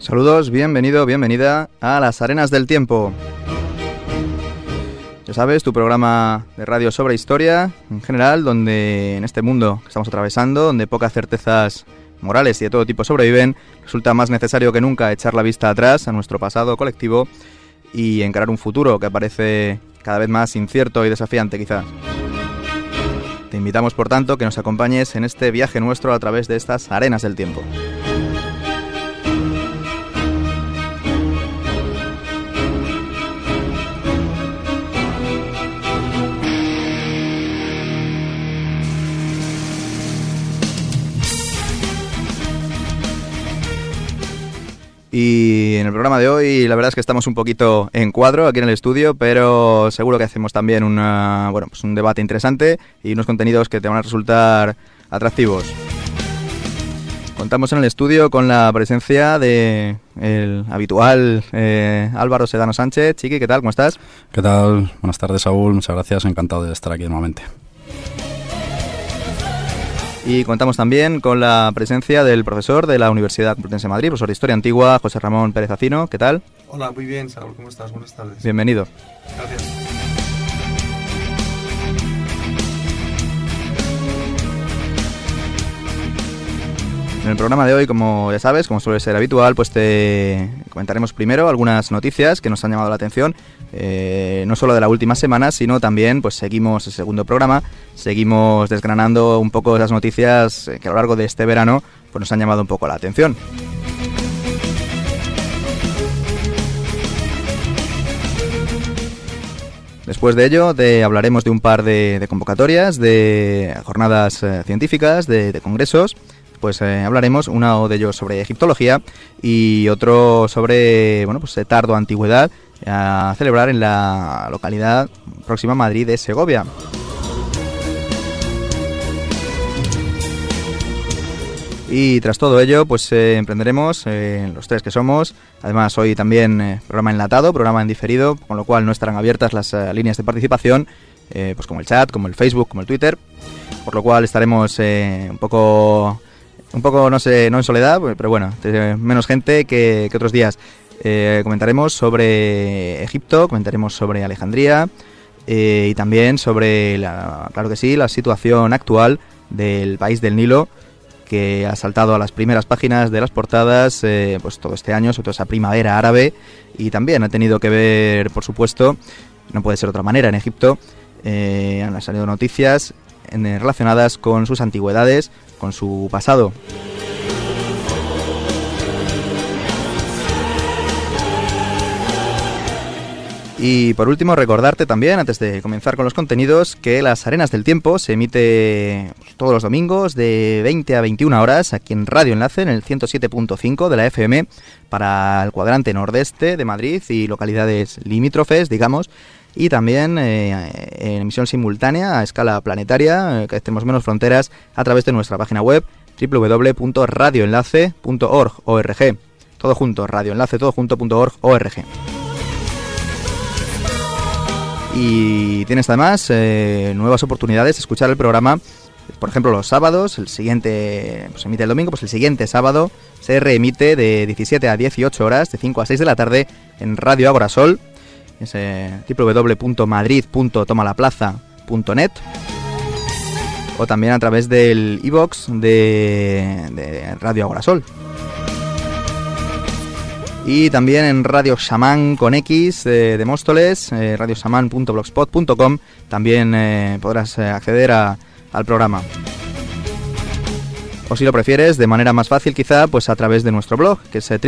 Saludos, bienvenido, bienvenida a Las Arenas del Tiempo. Ya sabes, tu programa de radio sobre historia, en general, donde en este mundo que estamos atravesando, donde pocas certezas morales y de todo tipo sobreviven, resulta más necesario que nunca echar la vista atrás a nuestro pasado colectivo y encarar un futuro que parece cada vez más incierto y desafiante, quizás. Te invitamos, por tanto, que nos acompañes en este viaje nuestro a través de estas arenas del tiempo. Y en el programa de hoy la verdad es que estamos un poquito en cuadro aquí en el estudio, pero seguro que hacemos también un debate interesante y unos contenidos que te van a resultar atractivos. Contamos en el estudio con la presencia de el habitual Álvaro Sedano Sánchez. Chiqui, ¿qué tal? ¿Cómo estás? ¿Qué tal? Buenas tardes, Saúl. Muchas gracias. Encantado de estar aquí nuevamente. Y contamos también con la presencia del profesor de la Universidad Complutense de Madrid, profesor de Historia Antigua, José Ramón Pérez Acino. ¿Qué tal? Hola, muy bien, Saúl. ¿Cómo estás? Buenas tardes. Bienvenido. Gracias. En el programa de hoy, como ya sabes, como suele ser habitual, pues te comentaremos primero algunas noticias que nos han llamado la atención, no solo de la última semana, sino también pues seguimos el segundo programa, seguimos desgranando un poco esas noticias que a lo largo de este verano pues nos han llamado un poco la atención. Después de ello hablaremos de un par de convocatorias, de jornadas científicas, de congresos. Pues hablaremos uno de ellos sobre egiptología y otro sobre tardo antigüedad a celebrar en la localidad próxima a Madrid de Segovia. Y tras todo ello, pues emprenderemos los tres que somos. Además, hoy también programa enlatado, programa en diferido, con lo cual no estarán abiertas las líneas de participación, pues como el chat, como el Facebook, como el Twitter. Por lo cual estaremos un poco no en soledad, pero bueno, menos gente que otros días. Comentaremos sobre Egipto, comentaremos sobre Alejandría y también sobre, claro que sí, la situación actual del país del Nilo, que ha saltado a las primeras páginas de las portadas pues todo este año, sobre todo esa primavera árabe, y también ha tenido que ver, por supuesto, no puede ser de otra manera, en Egipto han salido noticias relacionadas con sus antigüedades, con su pasado. Y por último, recordarte también, antes de comenzar con los contenidos, que Las Arenas del Tiempo se emite todos los domingos de 20 a 21 horas aquí en Radio Enlace, en el 107.5 de la FM, para el cuadrante nordeste de Madrid y localidades limítrofes, digamos, y también en emisión simultánea a escala planetaria, que hacemos menos fronteras, a través de nuestra página web www.radioenlace.org. Todo junto, radioenlace, todo junto.org. Y tienes además nuevas oportunidades de escuchar el programa. Por ejemplo, los sábados, el siguiente se emite el domingo, pues el siguiente sábado se reemite de 17 a 18 horas, de 5 a 6 de la tarde, en Radio Agorasol. Es www.madrid.tomalaplaza.net, o también a través del iVoox de Radio Agorasol. Y también en Radio Shaman con X de Móstoles, radioshaman.blogspot.com, también podrás acceder al programa. O si lo prefieres, de manera más fácil quizá, pues a través de nuestro blog, que es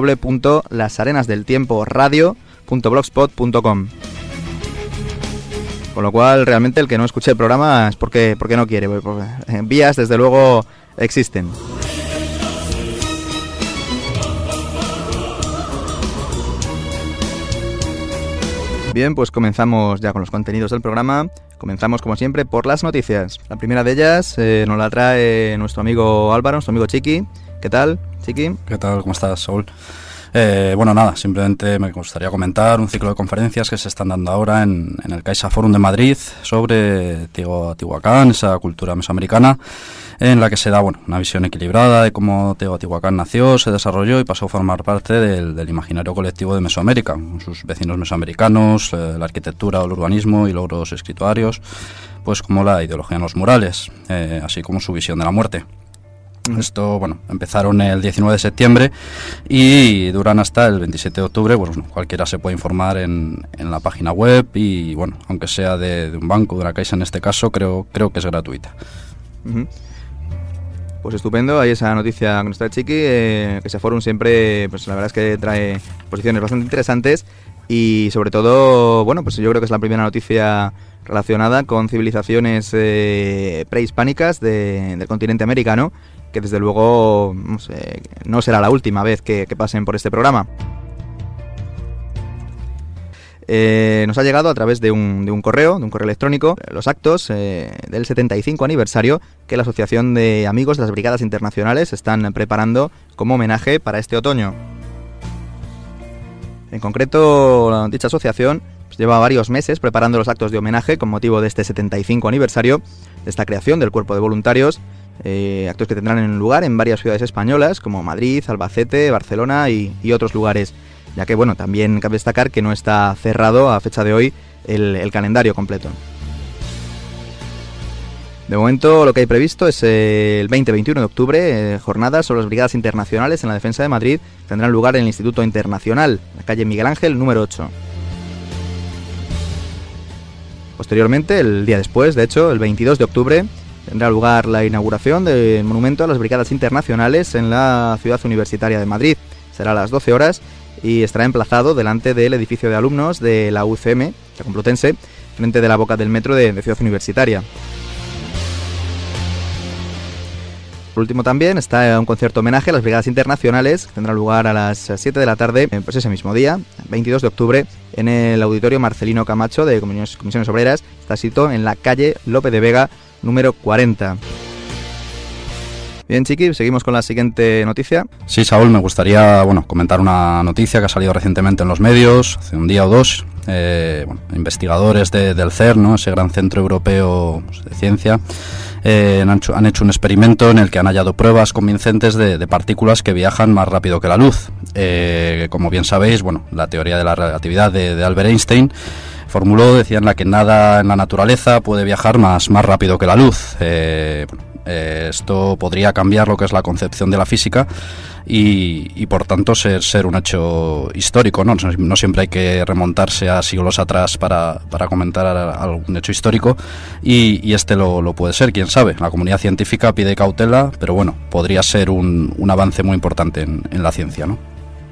www.lasarenasdeltiemporadio.blogspot.com. Con lo cual, realmente el que no escuche el programa es porque no quiere, porque vías desde luego existen. Bien, pues comenzamos ya con los contenidos del programa. Comenzamos, como siempre, por las noticias. La primera de ellas nos la trae nuestro amigo Álvaro, nuestro amigo Chiqui. ¿Qué tal, Chiqui? ¿Qué tal? ¿Cómo estás, Saúl? Bueno, nada, simplemente me gustaría comentar un ciclo de conferencias que se están dando ahora en el Caixa Forum de Madrid sobre Teotihuacán, esa cultura mesoamericana, en la que se da una visión equilibrada de cómo Teotihuacán nació, se desarrolló y pasó a formar parte del imaginario colectivo de Mesoamérica, con sus vecinos mesoamericanos, la arquitectura o el urbanismo y logros escrituarios, pues como la ideología en los murales, así como su visión de la muerte. Esto, empezaron el 19 de septiembre y duran hasta el 27 de octubre. Cualquiera se puede informar en la página web y, aunque sea de un banco, de una Caixa en este caso, creo que es gratuita. Uh-huh. Pues estupendo, hay esa noticia que nos trae Chiqui, que ese fórum siempre, pues la verdad es que trae posiciones bastante interesantes y sobre todo, pues yo creo que es la primera noticia relacionada con civilizaciones prehispánicas del continente americano, que desde luego no será la última vez que pasen por este programa. Nos ha llegado a través de un correo electrónico, los actos del 75 aniversario que la Asociación de Amigos de las Brigadas Internacionales están preparando como homenaje para este otoño. En concreto, dicha asociación lleva varios meses preparando los actos de homenaje con motivo de este 75 aniversario de esta creación del Cuerpo de Voluntarios, actos que tendrán lugar en varias ciudades españolas como Madrid, Albacete, Barcelona y otros lugares, ya que también cabe destacar que no está cerrado a fecha de hoy el calendario completo. De momento lo que hay previsto es el 20-21 de octubre, jornadas sobre las Brigadas Internacionales en la Defensa de Madrid, tendrán lugar en el Instituto Internacional, en la calle Miguel Ángel número 8. Posteriormente, el día después, de hecho, el 22 de octubre, tendrá lugar la inauguración del monumento a las Brigadas Internacionales en la Ciudad Universitaria de Madrid. Será a las 12 horas y estará emplazado delante del edificio de alumnos de la UCM, la Complutense, frente de la boca del metro de Ciudad Universitaria. Por último también está un concierto homenaje a las Brigadas Internacionales, que tendrá lugar a las 7 de la tarde, pues ese mismo día, 22 de octubre, en el Auditorio Marcelino Camacho de Comisiones Obreras. Está situado en la calle Lope de Vega, número 40. Bien, Chiqui, seguimos con la siguiente noticia. Sí, Saúl, me gustaría comentar una noticia que ha salido recientemente en los medios, hace un día o dos. Investigadores del CERN, ese gran centro europeo de ciencia, han hecho un experimento en el que han hallado pruebas convincentes de partículas que viajan más rápido que la luz. Como bien sabéis, la teoría de la relatividad de Albert Einstein decía en la que nada en la naturaleza puede viajar más rápido que la luz. Esto podría cambiar lo que es la concepción de la física y por tanto ser un hecho histórico, ¿no? No siempre hay que remontarse a siglos atrás para comentar algún hecho histórico y este lo puede ser, quién sabe. La comunidad científica pide cautela, pero podría ser un avance muy importante en la ciencia, ¿no?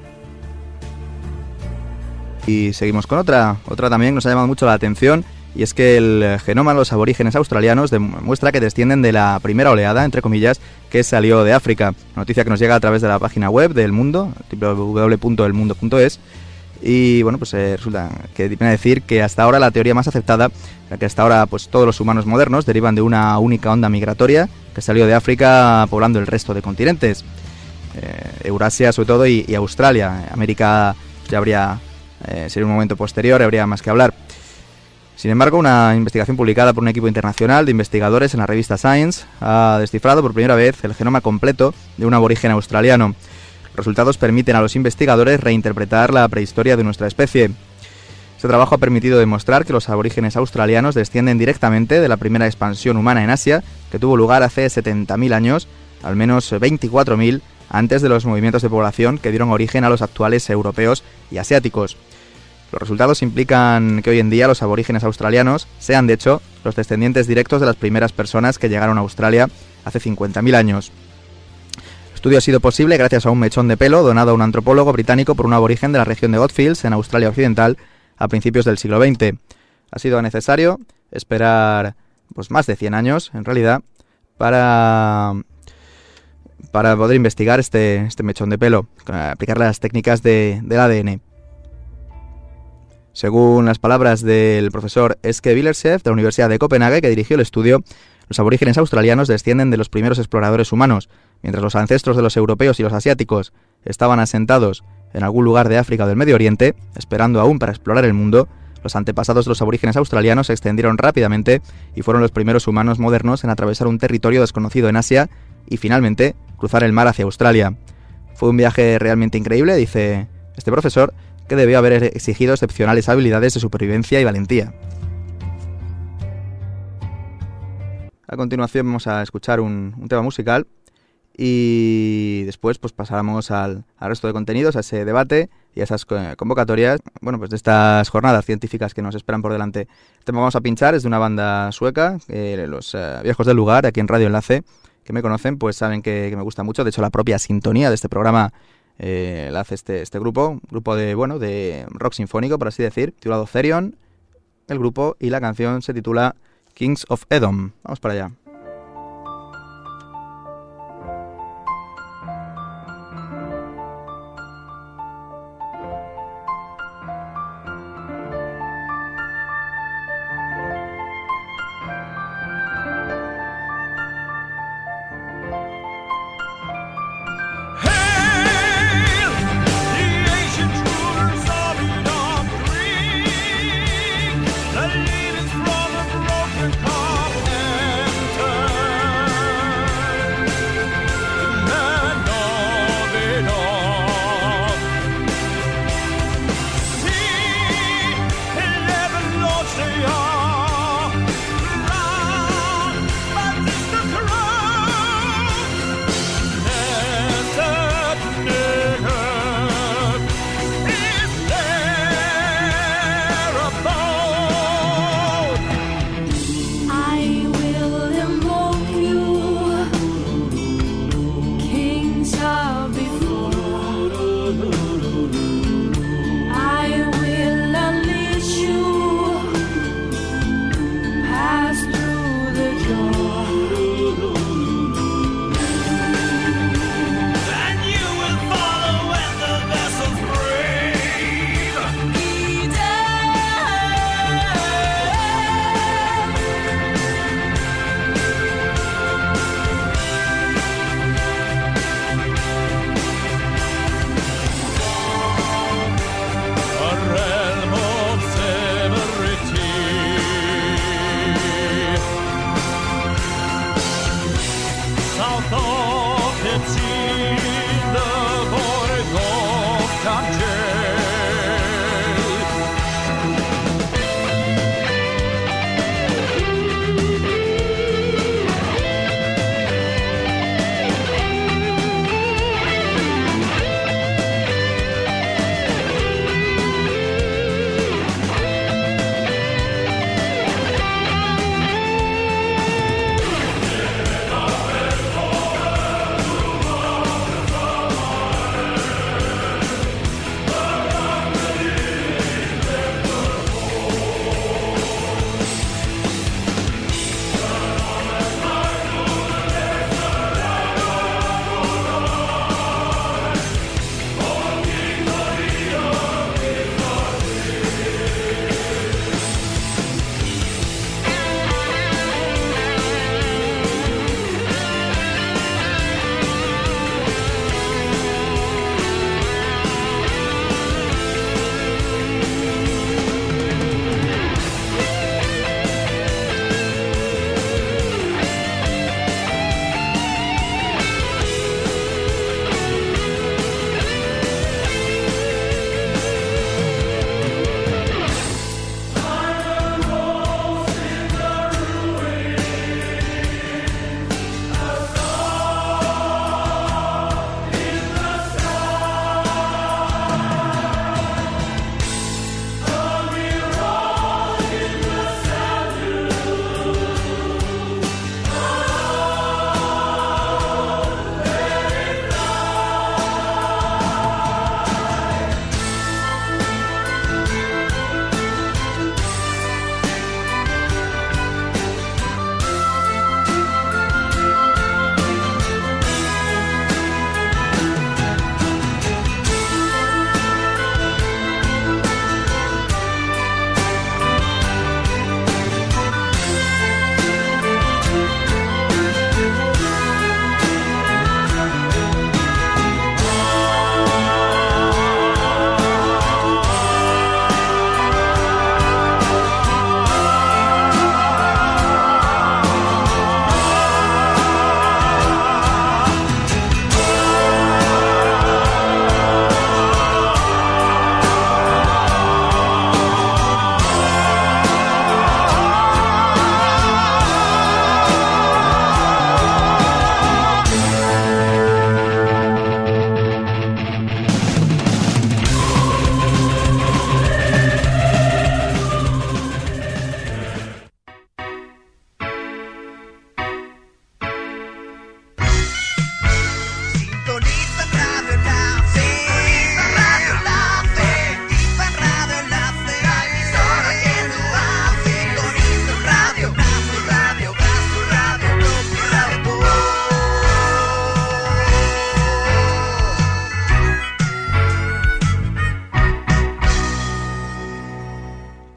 Y seguimos con otra también que nos ha llamado mucho la atención, y es que el genoma de los aborígenes australianos demuestra que descienden de la primera oleada, entre comillas, que salió de África. Noticia que nos llega a través de la página web del Mundo, www.elmundo.es, y resulta que viene a decir que hasta ahora la teoría más aceptada, que hasta ahora todos los humanos modernos derivan de una única onda migratoria que salió de África poblando el resto de continentes, Eurasia sobre todo y Australia. América ya habría, sería un momento posterior, habría más que hablar. Sin embargo, una investigación publicada por un equipo internacional de investigadores en la revista Science ha descifrado por primera vez el genoma completo de un aborigen australiano. Los resultados permiten a los investigadores reinterpretar la prehistoria de nuestra especie. Este trabajo ha permitido demostrar que los aborígenes australianos descienden directamente de la primera expansión humana en Asia, que tuvo lugar hace 70.000 años, al menos 24.000 antes de los movimientos de población que dieron origen a los actuales europeos y asiáticos. Los resultados implican que hoy en día los aborígenes australianos sean, de hecho, los descendientes directos de las primeras personas que llegaron a Australia hace 50.000 años. El estudio ha sido posible gracias a un mechón de pelo donado a un antropólogo británico por un aborigen de la región de Goldfields, en Australia Occidental, a principios del siglo XX. Ha sido necesario esperar más de 100 años, en realidad, para poder investigar este mechón de pelo, aplicar las técnicas del ADN. Según las palabras del profesor Eske Willerslev de la Universidad de Copenhague, que dirigió el estudio, los aborígenes australianos descienden de los primeros exploradores humanos, mientras los ancestros de los europeos y los asiáticos estaban asentados en algún lugar de África o del Medio Oriente, esperando aún para explorar el mundo, los antepasados de los aborígenes australianos se extendieron rápidamente y fueron los primeros humanos modernos en atravesar un territorio desconocido en Asia y finalmente cruzar el mar hacia Australia. Fue un viaje realmente increíble, dice este profesor, que debió haber exigido excepcionales habilidades de supervivencia y valentía. A continuación vamos a escuchar un tema musical y después pues pasaremos al resto de contenidos, a ese debate y a esas convocatorias, bueno, pues de estas jornadas científicas que nos esperan por delante. El tema que vamos a pinchar es de una banda sueca, los viejos del lugar, aquí en Radio Enlace, que me conocen, pues saben que me gusta mucho. De hecho, la propia sintonía de este programa la hace este grupo de rock sinfónico, por así decir, titulado Therion, el grupo, y la canción se titula Kings of Edom. Vamos para allá. The leaders from a broken continent.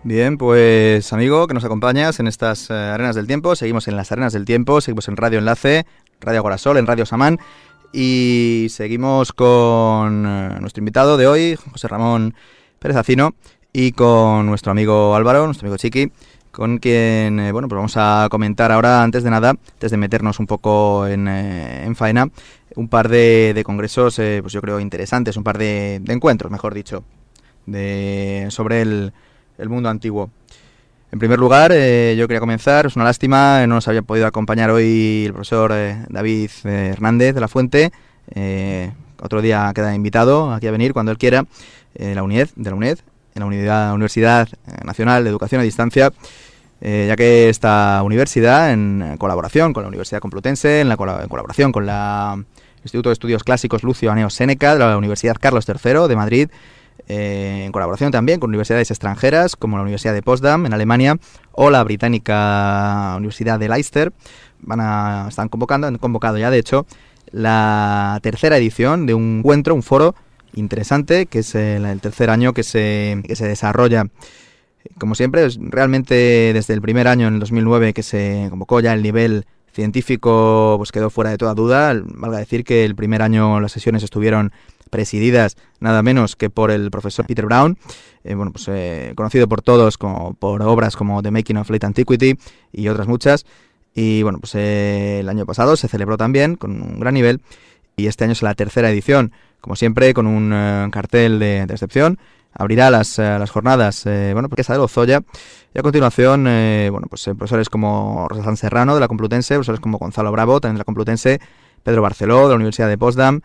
Bien, pues amigo, que nos acompañas en estas arenas del tiempo. Seguimos en las arenas del tiempo, seguimos en Radio Enlace, Radio Agorasol, en Radio Samán. Y seguimos con nuestro invitado de hoy, José Ramón Pérez Acino, y con nuestro amigo Álvaro, nuestro amigo Chiqui, con quien pues vamos a comentar ahora, antes de nada, antes de meternos un poco en faena, un par de congresos, pues yo creo interesantes, un par de encuentros, mejor dicho, sobre el mundo antiguo. En primer lugar, yo quería comenzar, es una lástima, no nos había podido acompañar hoy el profesor David Hernández de la Fuente. Otro día queda invitado aquí a venir cuando él quiera, de la UNED, en la Universidad Nacional de Educación a Distancia, ya que esta universidad, en colaboración con la Universidad Complutense, en colaboración con el Instituto de Estudios Clásicos Lucio Aneo Séneca de la Universidad Carlos III de Madrid, en colaboración también con universidades extranjeras como la Universidad de Potsdam en Alemania o la británica Universidad de Leicester, han convocado ya de hecho la tercera edición de un encuentro, un foro interesante, que es el tercer año que se desarrolla. Como siempre, realmente desde el primer año, en el 2009, que se convocó, ya el nivel científico pues quedó fuera de toda duda. Valga decir que el primer año las sesiones estuvieron presididas nada menos que por el profesor Peter Brown, conocido por todos por obras como The Making of Late Antiquity y otras muchas. Y bueno, pues el año pasado se celebró también con un gran nivel, y este año es la tercera edición, como siempre con un cartel de excepción. Abrirá las jornadas Marquesa de Lozoya, y a continuación profesores como Rosa San Serrano de la Complutense, profesores como Gonzalo Bravo también de la Complutense, Pedro Barceló de la Universidad de Potsdam,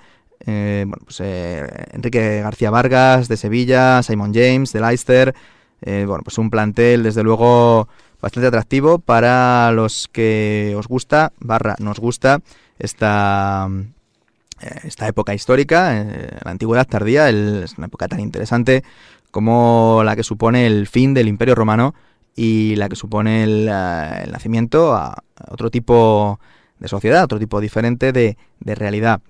Enrique García Vargas de Sevilla, Simon James de Leicester. Un plantel desde luego bastante atractivo para los que nos gusta esta época histórica, la antigüedad tardía. Es una época tan interesante como la que supone el fin del Imperio Romano y la que supone el nacimiento a otro tipo de sociedad, otro tipo diferente de realidad.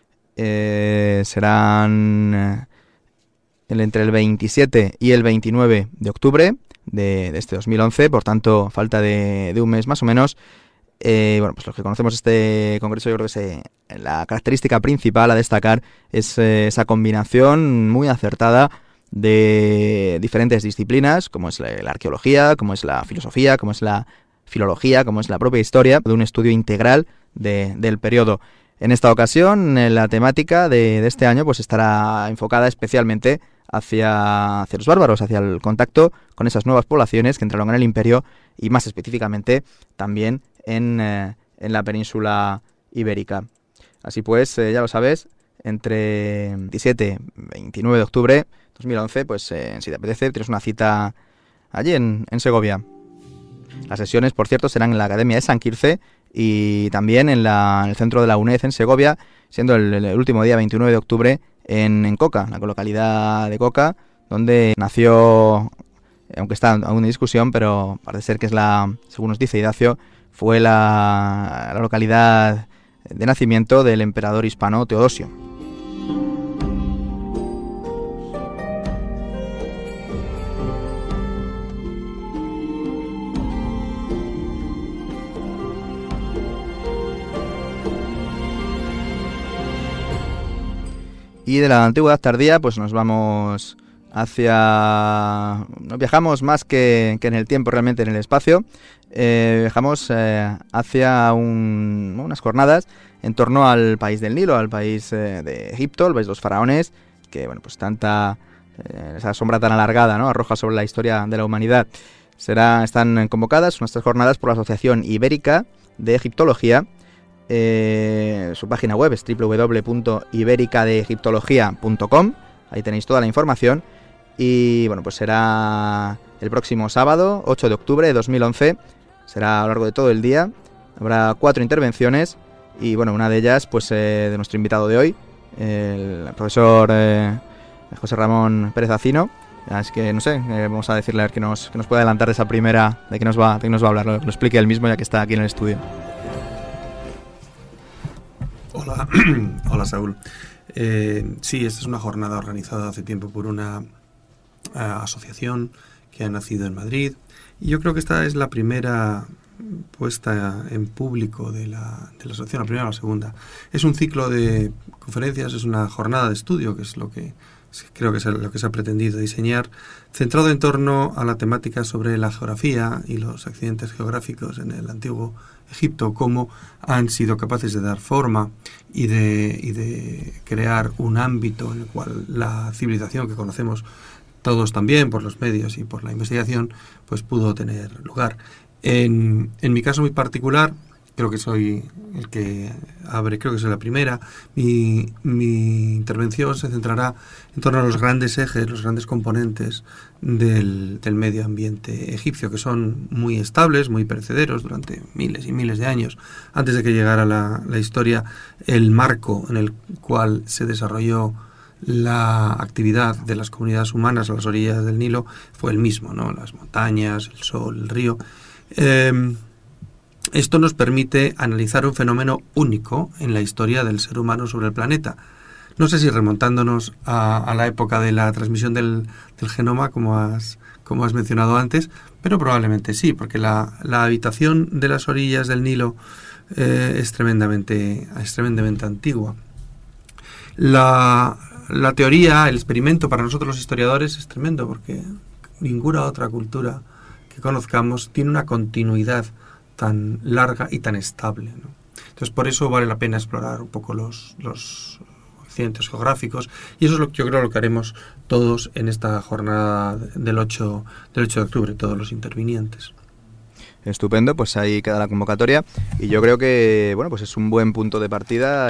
Serán entre el 27 y el 29 de octubre de este 2011, por tanto falta de un mes más o menos. Los que conocemos este congreso, yo creo que la característica principal a destacar es esa combinación muy acertada de diferentes disciplinas, como es la arqueología, como es la filosofía, como es la filología, como es la propia historia, de un estudio integral del periodo. En esta ocasión, la temática de este año pues estará enfocada especialmente hacia los bárbaros, hacia el contacto con esas nuevas poblaciones que entraron en el imperio, y más específicamente también en la península ibérica. Así pues, ya lo sabes, entre 27 y 29 de octubre de 2011, pues si te apetece, tienes una cita allí en Segovia. Las sesiones, por cierto, serán en la Academia de San Quirce y también en el centro de la UNED en Segovia, siendo el último día 29 de octubre en Coca, la localidad de Coca, donde nació, aunque está aún en discusión, pero parece ser que según nos dice Idacio, fue la localidad de nacimiento del emperador hispano Teodosio. Y de la antigüedad tardía, pues nos vamos nos viajamos más que en el tiempo, realmente en el espacio. Viajamos hacia unas jornadas en torno al país del Nilo, al país de Egipto, el país de los faraones, que pues esa sombra tan alargada, ¿no?, arroja sobre la historia de la humanidad. Están convocadas nuestras jornadas por la Asociación Ibérica de Egiptología. Su página web es www.ibericadeegiptología.com. Ahí tenéis toda la información. Y pues será el próximo sábado, 8 de octubre de 2011. Será a lo largo de todo el día. Habrá 4 intervenciones. Y una de ellas, pues de nuestro invitado de hoy, el profesor José Ramón Pérez Acino. Es que, no sé, vamos a decirle a ver que nos puede adelantar de esa primera, de qué nos va a hablar. Lo explique él mismo, ya que está aquí en el estudio. Hola Saúl. Sí, esta es una jornada organizada hace tiempo por una asociación que ha nacido en Madrid. Y yo creo que esta es la primera puesta en público de la asociación, la primera o la segunda. Es un ciclo de conferencias, es una jornada de estudio, que es lo que creo que es lo que se ha pretendido diseñar, centrado en torno a la temática sobre la geografía y los accidentes geográficos en el antiguo Egipto, cómo han sido capaces de dar forma y de crear un ámbito en el cual la civilización que conocemos todos también por los medios y por la investigación, pues pudo tener lugar. En mi caso muy particular, creo que soy el que abre, creo que soy la primera, mi intervención se centrará en torno a los grandes ejes, los grandes componentes del medio ambiente egipcio, que son muy estables, muy perecederos durante miles y miles de años. Antes de que llegara la historia, el marco en el cual se desarrolló la actividad de las comunidades humanas a las orillas del Nilo fue el mismo, ¿no? Las montañas, el sol, el río. Esto nos permite analizar un fenómeno único en la historia del ser humano sobre el planeta. No sé si remontándonos a la época de la transmisión del genoma, como has mencionado antes, pero probablemente sí, porque la habitación de las orillas del Nilo es tremendamente antigua. La teoría, el experimento para nosotros los historiadores es tremendo, porque ninguna otra cultura que conozcamos tiene una continuidad tan larga y tan estable, ¿no? Entonces, por eso vale la pena explorar un poco los accidentes geográficos, y eso es yo creo lo que haremos todos en esta jornada del 8 de octubre, todos los intervinientes. Estupendo, pues ahí queda la convocatoria y yo creo que bueno, pues es un buen punto de partida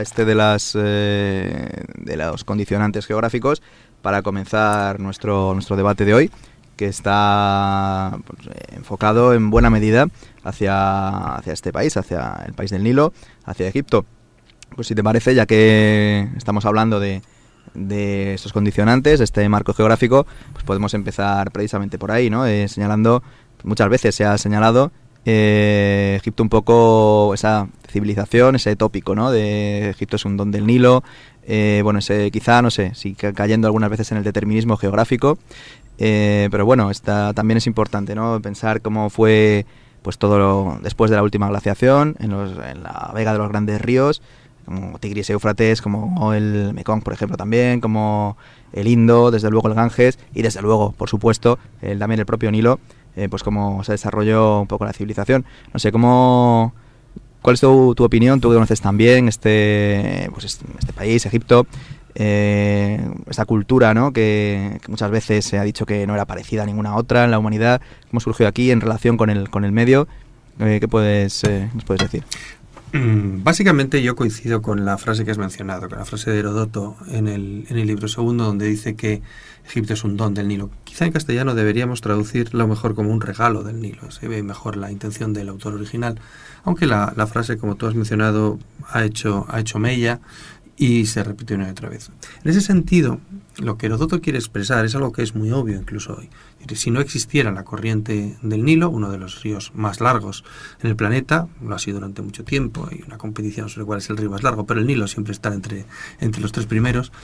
de los condicionantes geográficos para comenzar nuestro debate de hoy, que está enfocado en buena medida hacia este país, hacia el país del Nilo, hacia Egipto. Pues si te parece, ya que estamos hablando de estos condicionantes, de este marco geográfico, pues podemos empezar precisamente por ahí, ¿no? Señalando, muchas veces se ha señalado Egipto un poco, esa civilización, ese tópico, ¿no? De Egipto es un don del Nilo, bueno, ese quizá, no sé, sí cayendo algunas veces en el determinismo geográfico, pero bueno, también es importante, ¿no? Pensar cómo fue pues todo después de la última glaciación, en la vega de los grandes ríos, como Tigris y Éufrates, como el Mekong, por ejemplo, también, como el Indo, desde luego el Ganges, y desde luego, por supuesto, también el propio Nilo, pues cómo se desarrolló un poco la civilización. No sé, ¿cuál es tu opinión? Tú que conoces también este país, Egipto, esta cultura, ¿no? que muchas veces se ha dicho que no era parecida a ninguna otra en la humanidad. ¿Cómo surgió aquí en relación con el medio? ¿Qué nos puedes decir? Básicamente yo coincido con la frase que has mencionado, con la frase de Heródoto en el libro segundo, donde dice que Egipto es un don del Nilo. Quizá en castellano deberíamos traducirlo mejor como un regalo del Nilo, se ve mejor la intención del autor original, aunque la frase, como tú has mencionado, ha hecho mella y se repite una y otra vez. En ese sentido, lo que Heródoto quiere expresar es algo que es muy obvio incluso hoy. Si no existiera la corriente del Nilo, uno de los ríos más largos en el planeta, lo ha sido durante mucho tiempo, hay una competición sobre cuál es el río más largo, pero el Nilo siempre está entre los tres primeros.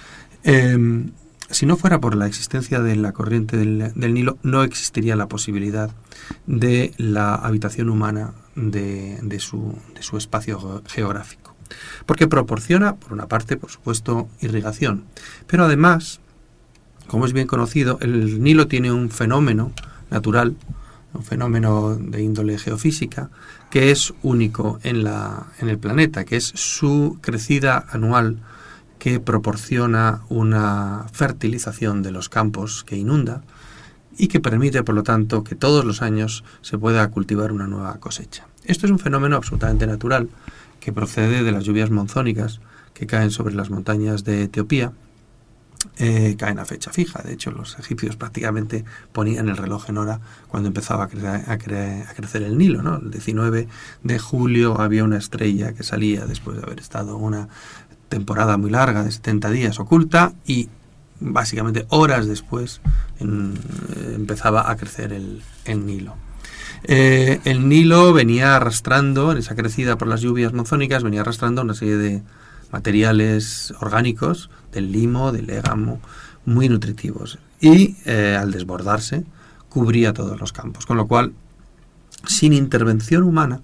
Si no fuera por la existencia de la corriente del Nilo, no existiría la posibilidad de la habitación humana de su espacio geográfico. Porque proporciona, por una parte, por supuesto, irrigación. Pero además, como es bien conocido, el Nilo tiene un fenómeno natural, un fenómeno de índole geofísica, que es único en el planeta, que es su crecida anual, que proporciona una fertilización de los campos que inunda y que permite, por lo tanto, que todos los años se pueda cultivar una nueva cosecha. Esto es un fenómeno absolutamente natural que procede de las lluvias monzónicas que caen sobre las montañas de Etiopía, caen a fecha fija. De hecho, los egipcios prácticamente ponían el reloj en hora cuando empezaba a crecer el Nilo, ¿no? El 19 de julio había una estrella que salía después de haber estado una temporada muy larga de 70 días oculta y básicamente horas después empezaba a crecer el Nilo. El Nilo venía arrastrando, en esa crecida por las lluvias monzónicas, venía arrastrando una serie de materiales orgánicos, del limo, del légamo, muy nutritivos. y al desbordarse cubría todos los campos, con lo cual, sin intervención humana,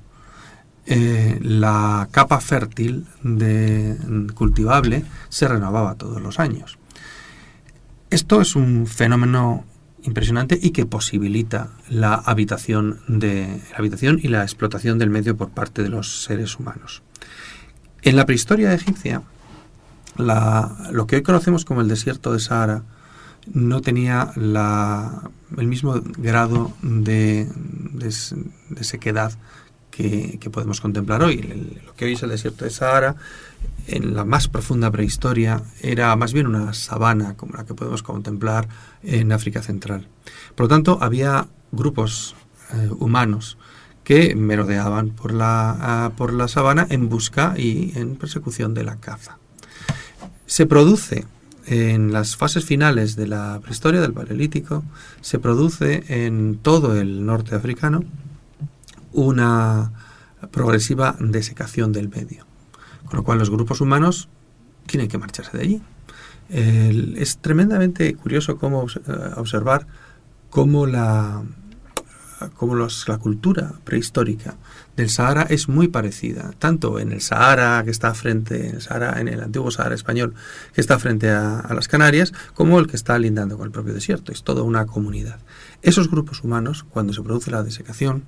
la capa fértil cultivable se renovaba todos los años. Esto es un fenómeno impresionante y que posibilita la habitación y la explotación del medio por parte de los seres humanos. En la prehistoria egipcia, lo que hoy conocemos como el desierto de Sahara no tenía el mismo grado de sequedad que podemos contemplar hoy. Lo que hoy es el desierto de Sahara, en la más profunda prehistoria, era más bien una sabana como la que podemos contemplar en África Central. Por lo tanto, había grupos humanos que merodeaban por la sabana en busca y en persecución de la caza. Se produce en las fases finales de la prehistoria, del Paleolítico, se produce en todo el norte africano una progresiva desecación del medio, con lo cual los grupos humanos tienen que marcharse de allí. Es tremendamente curioso observar cómo la cultura prehistórica del Sahara es muy parecida, tanto en el Sahara que está en el antiguo Sahara español, que está frente a las Canarias, como el que está lindando con el propio desierto. Es toda una comunidad. Esos grupos humanos, cuando se produce la desecación,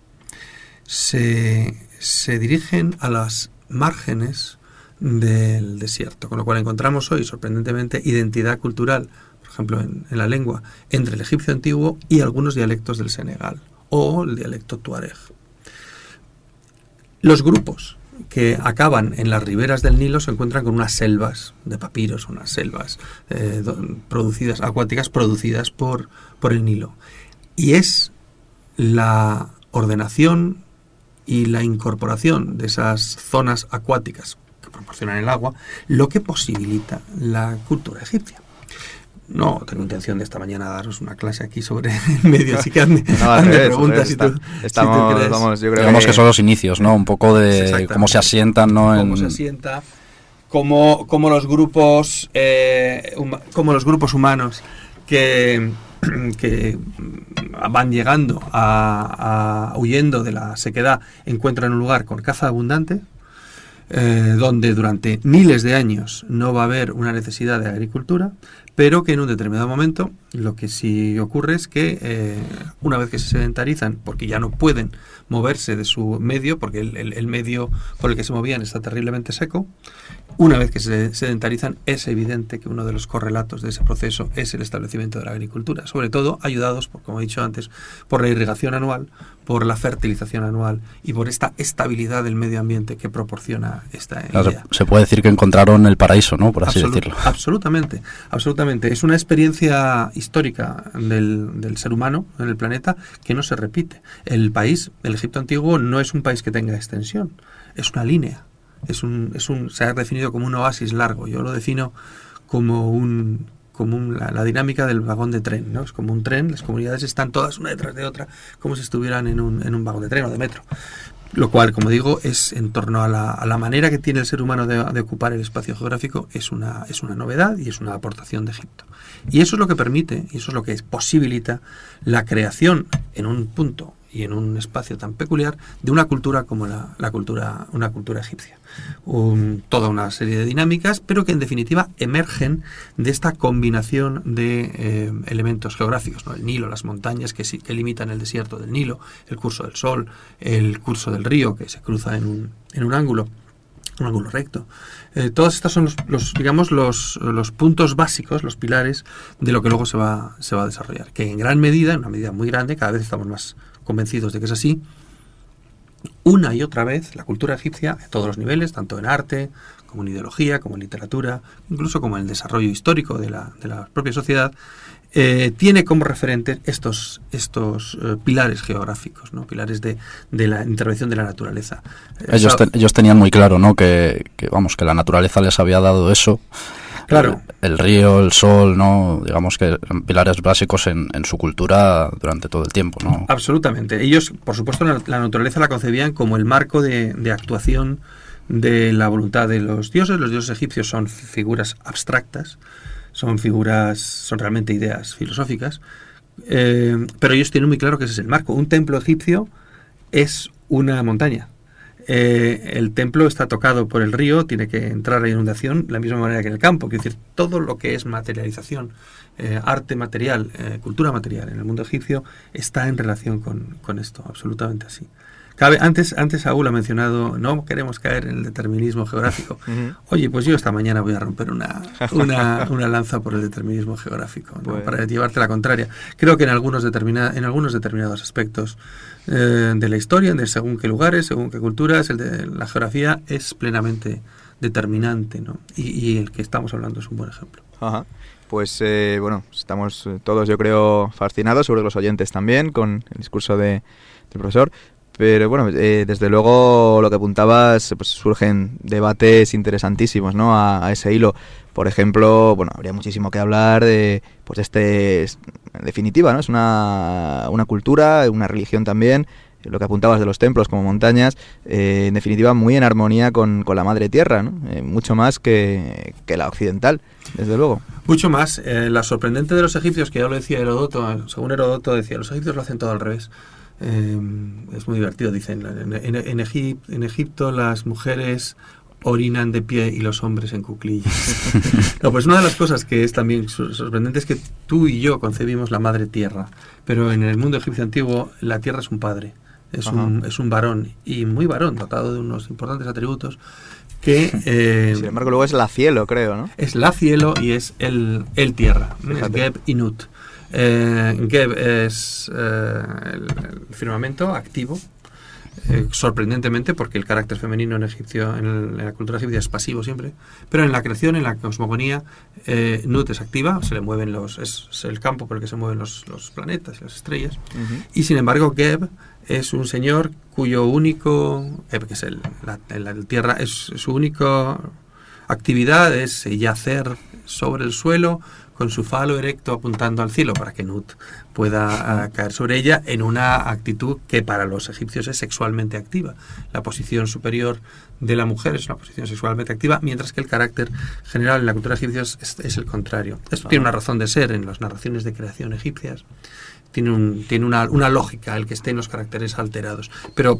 se dirigen a las márgenes del desierto, con lo cual encontramos hoy, sorprendentemente, identidad cultural, por ejemplo, en la lengua, entre el egipcio antiguo y algunos dialectos del Senegal, o el dialecto tuareg. Los grupos que acaban en las riberas del Nilo se encuentran con unas selvas de papiros, unas selvas acuáticas producidas por el Nilo. Y es la ordenación y la incorporación de esas zonas acuáticas que proporcionan el agua lo que posibilita la cultura egipcia. No tengo intención de esta mañana daros una clase aquí sobre el medio, así que hazme preguntas si tú crees. Vamos, yo creo digamos que son los inicios, ¿no? Un poco de cómo se asientan, ¿no? Cómo se asienta, cómo los grupos humanos que van llegando huyendo de la sequedad encuentran un lugar con caza abundante, donde durante miles de años no va a haber una necesidad de agricultura, pero que en un determinado momento lo que sí ocurre es que una vez que se sedentarizan, porque ya no pueden moverse de su medio, porque el medio por el que se movían está terriblemente seco, una vez que se sedentarizan es evidente que uno de los correlatos de ese proceso es el establecimiento de la agricultura, sobre todo ayudados, como he dicho antes, por la irrigación anual, por la fertilización anual y por esta estabilidad del medio ambiente que proporciona esta idea. Se puede decir que encontraron el paraíso, ¿no? Por así decirlo. Absolutamente. Es una experiencia histórica del ser humano en el planeta que no se repite. El Egipto antiguo, no es un país que tenga extensión, es una línea. Se ha definido como un oasis largo. Yo lo defino como la dinámica del vagón de tren, ¿no? Es como un tren, las comunidades están todas una detrás de otra, como si estuvieran en un vagón de tren o de metro. Lo cual, como digo, es en torno a la manera que tiene el ser humano de ocupar el espacio geográfico, es una novedad y es una aportación de Egipto. Y eso es lo que permite, y eso es lo que posibilita la creación en un punto y en un espacio tan peculiar de una cultura como una cultura egipcia. Toda una serie de dinámicas, pero que en definitiva emergen de esta combinación de elementos geográficos, ¿no? El Nilo, las montañas que limitan el desierto del Nilo, el curso del Sol, el curso del río que se cruza en un ángulo recto. Todas estas son los puntos básicos, los pilares de lo que luego se va a desarrollar, que en gran medida, en una medida muy grande, cada vez estamos más convencidos de que es así, una y otra vez la cultura egipcia, a todos los niveles, tanto en arte, como en ideología, como en literatura, incluso como en el desarrollo histórico de la propia sociedad, tiene como referente estos pilares geográficos, ¿no? Pilares de la intervención de la naturaleza. Ellos tenían muy claro, ¿no? que la naturaleza les había dado eso. Claro. El río, el sol, ¿no? Digamos que eran pilares básicos en su cultura durante todo el tiempo, ¿no? Absolutamente. Ellos, por supuesto, la naturaleza la concebían como el marco de actuación de la voluntad de los dioses. Los dioses egipcios son figuras abstractas son figuras, son realmente ideas filosóficas, pero ellos tienen muy claro que ese es el marco. Un templo egipcio es una montaña. El templo está tocado por el río, tiene que entrar a inundación de la misma manera que en el campo. Quiero decir, todo lo que es materialización, arte material, cultura material en el mundo egipcio está en relación con esto, absolutamente así. Antes Saúl ha mencionado, no queremos caer en el determinismo geográfico. Oye, pues yo esta mañana voy a romper una lanza por el determinismo geográfico, ¿no? Bueno. Para llevarte la contraria. Creo que en algunos determinados aspectos de la historia, de según qué lugares, según qué culturas, la geografía es plenamente determinante, ¿no? Y el que estamos hablando es un buen ejemplo. Ajá. Pues bueno, estamos todos, yo creo, fascinados, sobre los oyentes también, con el discurso del profesor. Pero bueno, desde luego lo que apuntabas, pues surgen debates interesantísimos, ¿no? A ese hilo. Por ejemplo, bueno, habría muchísimo que hablar de, pues en definitiva, ¿no? Es una cultura, una religión también, lo que apuntabas de los templos como montañas, en definitiva muy en armonía con la madre tierra, ¿no? Mucho más que la occidental, desde luego. Mucho más. La sorprendente de los egipcios, que ya lo decía Heródoto, según Heródoto decía, los egipcios lo hacen todo al revés. Es muy divertido, dicen, en Egipto las mujeres orinan de pie y los hombres en cuclillas. No, pues una de las cosas que es también sorprendente es que tú y yo concebimos la madre tierra, pero en el mundo egipcio antiguo la tierra es un padre, es un varón, y muy varón, dotado de unos importantes atributos que... sin embargo luego es la cielo, creo, ¿no? Es la cielo y es el tierra, es Geb y Nut. Geb es el firmamento activo, sorprendentemente, porque el carácter femenino en la cultura egipcia es pasivo siempre, pero en la creación, en la cosmogonía, Nut es activa, se le mueven es el campo por el que se mueven los planetas y las estrellas, y sin embargo Geb es un señor cuyo único, que es la tierra, es su única actividad es yacer sobre el suelo con su falo erecto apuntando al cielo para que Nut pueda caer sobre ella en una actitud que para los egipcios es sexualmente activa. La posición superior de la mujer es una posición sexualmente activa, mientras que el carácter general en la cultura egipcia es el contrario. Esto tiene una razón de ser en las narraciones de creación egipcias. Tiene una lógica el que estén los caracteres alterados. Pero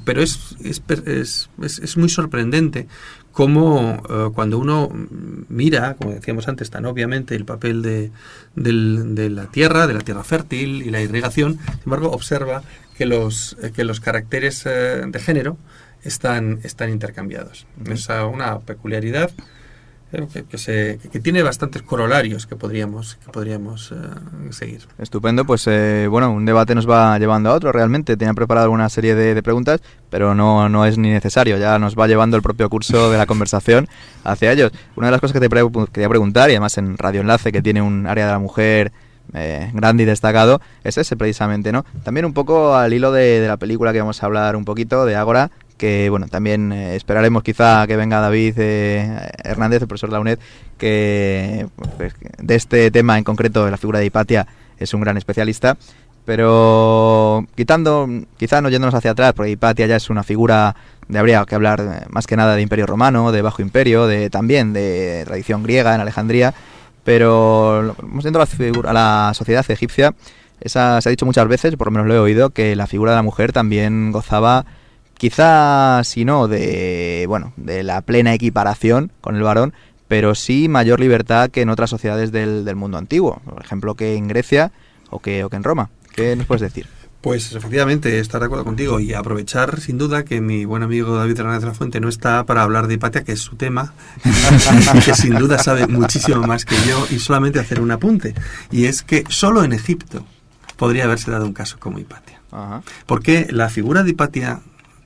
es muy sorprendente cómo cuando uno mira, como decíamos antes, tan obviamente el papel de la tierra fértil y la irrigación, sin embargo observa que los caracteres de género están intercambiados. Es una peculiaridad que tiene bastantes corolarios que podríamos seguir. Estupendo, pues bueno, un debate nos va llevando a otro realmente. Tenía preparado una serie de preguntas, pero no es ni necesario, ya nos va llevando el propio curso de la conversación hacia ellos. Una de las cosas que quería preguntar, y además en Radio Enlace, que tiene un área de la mujer grande y destacado, es ese precisamente, ¿no? También un poco al hilo de la película que vamos a hablar un poquito, de Ágora, que bueno, también esperaremos quizá que venga David Hernández, el profesor de la UNED, que pues, de este tema en concreto, de la figura de Hipatia, es un gran especialista, pero quizá no yéndonos hacia atrás, porque Hipatia ya es una figura, habría que hablar más que nada de Imperio Romano, de Bajo Imperio, también de tradición griega en Alejandría, pero yendo a la sociedad egipcia, se ha dicho muchas veces, por lo menos lo he oído, que la figura de la mujer también gozaba, quizá si no de la plena equiparación con el varón, pero sí mayor libertad que en otras sociedades del mundo antiguo, por ejemplo que en Grecia o que en Roma. ¿Qué nos puedes decir? Pues efectivamente, estar de acuerdo contigo y aprovechar sin duda que mi buen amigo David Hernández de la Fuente no está para hablar de Hipatia, que es su tema, que sin duda sabe muchísimo más que yo, y solamente hacer un apunte, y es que solo en Egipto podría haberse dado un caso como Hipatia. Ajá. Porque la figura de Hipatia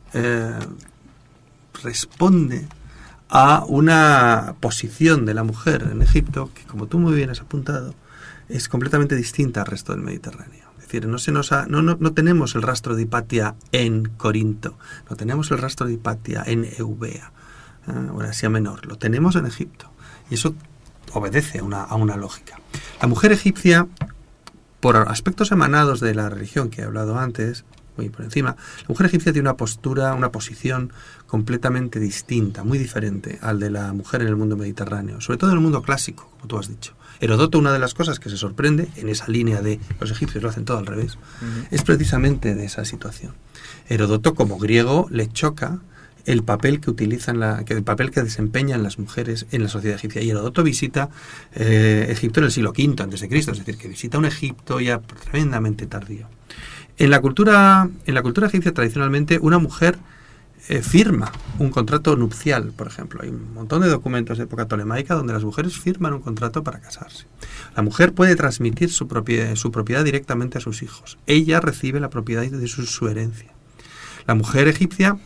responde a una posición de la mujer en Egipto que, como tú muy bien has apuntado, es completamente distinta al resto del Mediterráneo. Es decir, no tenemos el rastro de Hipatia en Corinto, no tenemos el rastro de Hipatia en Eubea o en Asia Menor, lo tenemos en Egipto, y eso obedece a una lógica. La mujer egipcia, por aspectos emanados de la religión que he hablado antes, muy por encima. La mujer egipcia tiene una postura, una posición completamente distinta, muy diferente al de la mujer en el mundo mediterráneo, sobre todo en el mundo clásico, como tú has dicho. Herodoto, una de las cosas que se sorprende en esa línea de los egipcios lo hacen todo al revés, es precisamente de esa situación. Herodoto, como griego, le choca el papel que utilizan, el papel que desempeñan las mujeres en la sociedad egipcia. Y Herodoto visita Egipto en el siglo V a.C., es decir, que visita un Egipto ya tremendamente tardío. En la cultura egipcia, tradicionalmente, una mujer firma un contrato nupcial, por ejemplo. Hay un montón de documentos de época tolemaica donde las mujeres firman un contrato para casarse. La mujer puede transmitir su propiedad directamente a sus hijos. Ella recibe la propiedad de su herencia. La mujer egipcia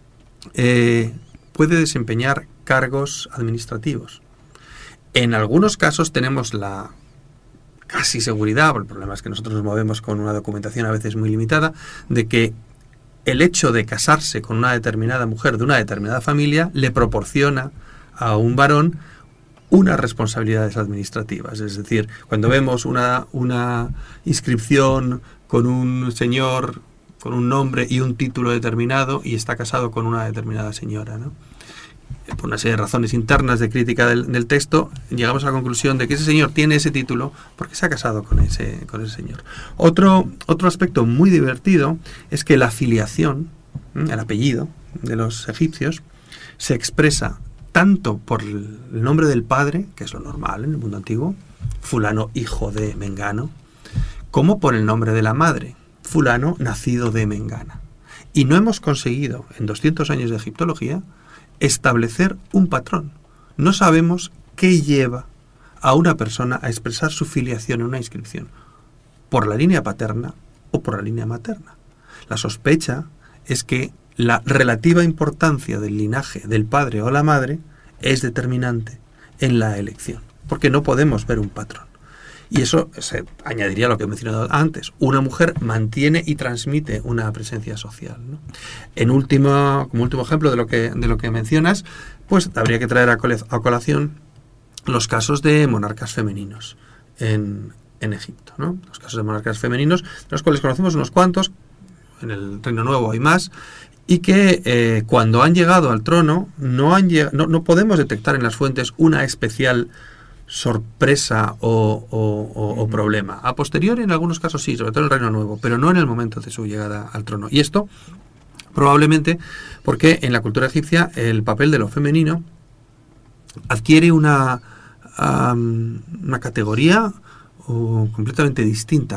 puede desempeñar cargos administrativos. En algunos casos tenemos la casi seguridad, porque el problema es que nosotros nos movemos con una documentación a veces muy limitada, de que el hecho de casarse con una determinada mujer de una determinada familia le proporciona a un varón unas responsabilidades administrativas. Es decir, cuando vemos una inscripción con un señor con un nombre y un título determinado y está casado con una determinada señora, ¿no? Por una serie de razones internas de crítica del texto, llegamos a la conclusión de que ese señor tiene ese título porque se ha casado con ese señor. Otro aspecto muy divertido es que la filiación, el apellido de los egipcios, se expresa tanto por el nombre del padre, que es lo normal en el mundo antiguo, fulano hijo de Mengano, como por el nombre de la madre, fulano nacido de Mengana. Y no hemos conseguido, en 200 años de egiptología, establecer un patrón. No sabemos qué lleva a una persona a expresar su filiación en una inscripción, por la línea paterna o por la línea materna. La sospecha es que la relativa importancia del linaje del padre o la madre es determinante en la elección, porque no podemos ver un patrón. Y eso se añadiría a lo que he mencionado antes. Una mujer mantiene y transmite una presencia social, ¿no? Como último ejemplo de lo que mencionas, pues habría que traer a colación los casos de monarcas femeninos en Egipto, ¿no? Los casos de monarcas femeninos, de los cuales conocemos unos cuantos, en el Reino Nuevo hay más, y que cuando han llegado al trono no podemos detectar en las fuentes una especial sorpresa o problema. A posteriori, en algunos casos sí, sobre todo en el Reino Nuevo, pero no en el momento de su llegada al trono. Y esto probablemente porque en la cultura egipcia el papel de lo femenino adquiere una categoría completamente distinta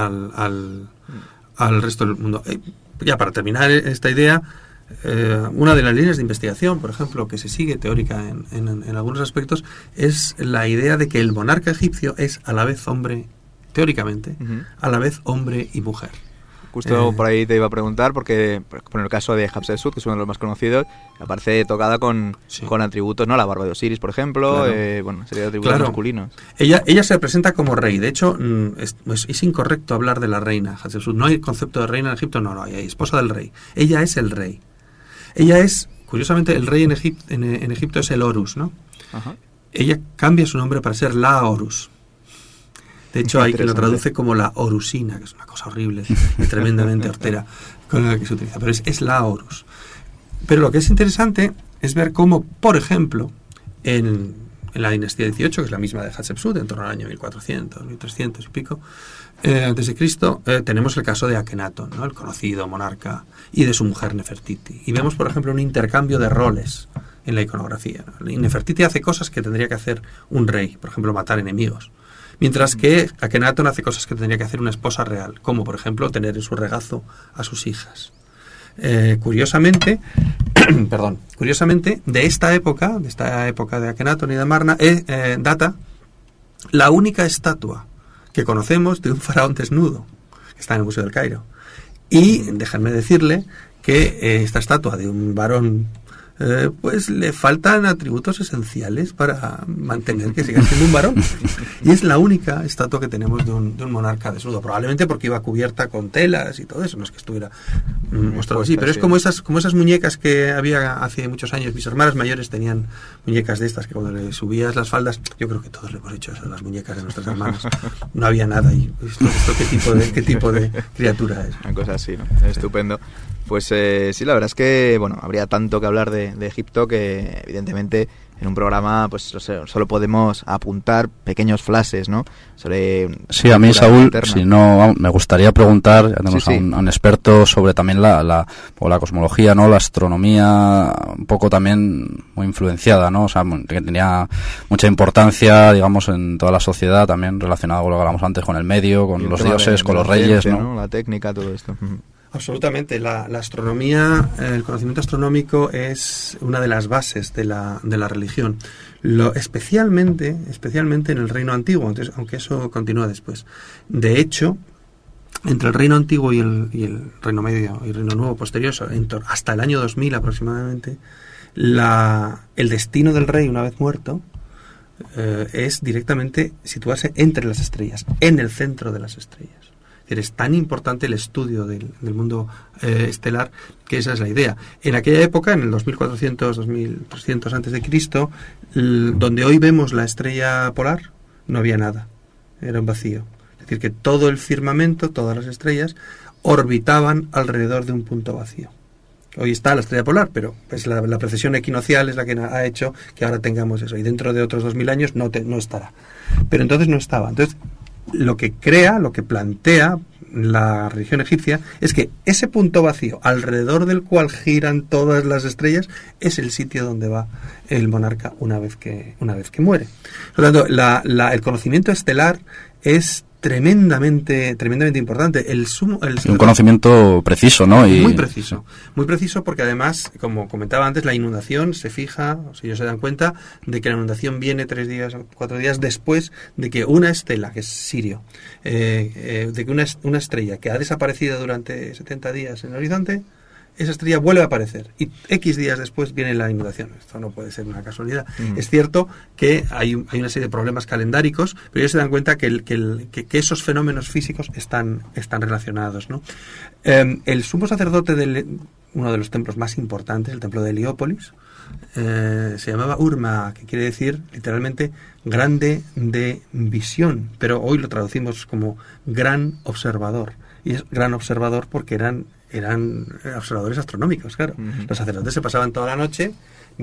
al resto del mundo. Ya para terminar esta idea, una de las líneas de investigación, por ejemplo, que se sigue teórica en algunos aspectos, es la idea de que el monarca egipcio es a la vez hombre, teóricamente, a la vez hombre y mujer. Justo por ahí te iba a preguntar, porque por el caso de Hatshepsut, que es uno de los más conocidos, aparece tocada con atributos, ¿no? La barba de Osiris, por ejemplo, claro. Serie de atributos masculinos. Ella se presenta como rey. De hecho, es incorrecto hablar de la reina Hatshepsut. No hay concepto de reina en Egipto, no hay esposa del rey. Ella es el rey. Ella es, curiosamente, el rey en Egipto es el Horus, ¿no? Ajá. Ella cambia su nombre para ser la Horus. De hecho, hay quien lo traduce como la Horusina, que es una cosa horrible y tremendamente hortera con la que se utiliza, pero es la Horus. Pero lo que es interesante es ver cómo, por ejemplo, en la dinastía 18, que es la misma de Hatshepsut, en torno al año 1400, 1300 y pico, antes de Cristo, tenemos el caso de Akenatón, ¿no? El conocido monarca, y de su mujer Nefertiti. Y vemos, por ejemplo, un intercambio de roles en la iconografía, ¿no? Nefertiti hace cosas que tendría que hacer un rey, por ejemplo, matar enemigos. Mientras que Akenatón hace cosas que tendría que hacer una esposa real, como por ejemplo tener en su regazo a sus hijas. Curiosamente, de esta época de Akenatón y de Amarna, data la única estatua que conocemos de un faraón desnudo, que está en el Museo del Cairo. Y déjenme decirle que esta estatua de un varón pues le faltan atributos esenciales para mantener que siga siendo un varón. Y es la única estatua que tenemos de un monarca desnudo, probablemente porque iba cubierta con telas y todo eso, no es que estuviera mostrado así, pero es como esas muñecas que había hace muchos años. Mis hermanas mayores tenían muñecas de estas que cuando le subías las faldas, yo creo que todos le hemos hecho eso, las muñecas de nuestras hermanas. No había nada y esto qué tipo de criatura es. Una cosa así, ¿no? Estupendo. Pues sí, la verdad es que bueno, habría tanto que hablar de Egipto que evidentemente en un programa pues solo podemos apuntar pequeños flashes, ¿no? Sí, a mí, Saúl, si no, me gustaría preguntar, ya tenemos a un experto sobre también la cosmología, ¿no? La astronomía, un poco también muy influenciada, ¿no? O sea, que tenía mucha importancia, digamos, en toda la sociedad, también relacionado con lo que hablamos antes, con el medio, con los dioses, con los reyes, ¿no? La técnica, todo esto. Absolutamente. La astronomía, el conocimiento astronómico es una de las bases de la religión. Especialmente en el Reino Antiguo, aunque eso continúa después. De hecho, entre el Reino Antiguo y el Reino Medio y el Reino Nuevo posterior, hasta el año 2000 aproximadamente, el destino del rey una vez muerto es directamente situarse entre las estrellas, en el centro de las estrellas. Es tan importante el estudio del mundo estelar que esa es la idea. En aquella época, en el 2400, 2300 antes de Cristo, donde hoy vemos la estrella polar, no había nada, era un vacío. Es decir, que todo el firmamento, todas las estrellas, orbitaban alrededor de un punto vacío. Hoy está la estrella polar, pero pues la precesión equinoccial es la que ha hecho que ahora tengamos eso. Y dentro de otros 2000 años no estará. Pero entonces no estaba. Entonces, lo que plantea la religión egipcia es que ese punto vacío alrededor del cual giran todas las estrellas es el sitio donde va el monarca una vez que muere. Por lo tanto, el conocimiento estelar es tremendamente importante. Un conocimiento preciso, ¿no? Muy preciso porque además, como comentaba antes, la inundación se fija, si ellos se dan cuenta de que la inundación viene 3 días o 4 días después de que una estela, que es Sirio, de que una estrella que ha desaparecido durante 70 días en el horizonte, esa estrella vuelve a aparecer y X días después viene la inundación. Esto no puede ser una casualidad. Es cierto que hay una serie de problemas calendáricos, pero ellos se dan cuenta que esos fenómenos físicos están relacionados, ¿no? El sumo sacerdote de uno de los templos más importantes, el templo de Heliópolis, se llamaba Urma, que quiere decir literalmente grande de visión, pero hoy lo traducimos como gran observador. Y es gran observador porque eran observadores astronómicos, claro. Los sacerdotes se pasaban toda la noche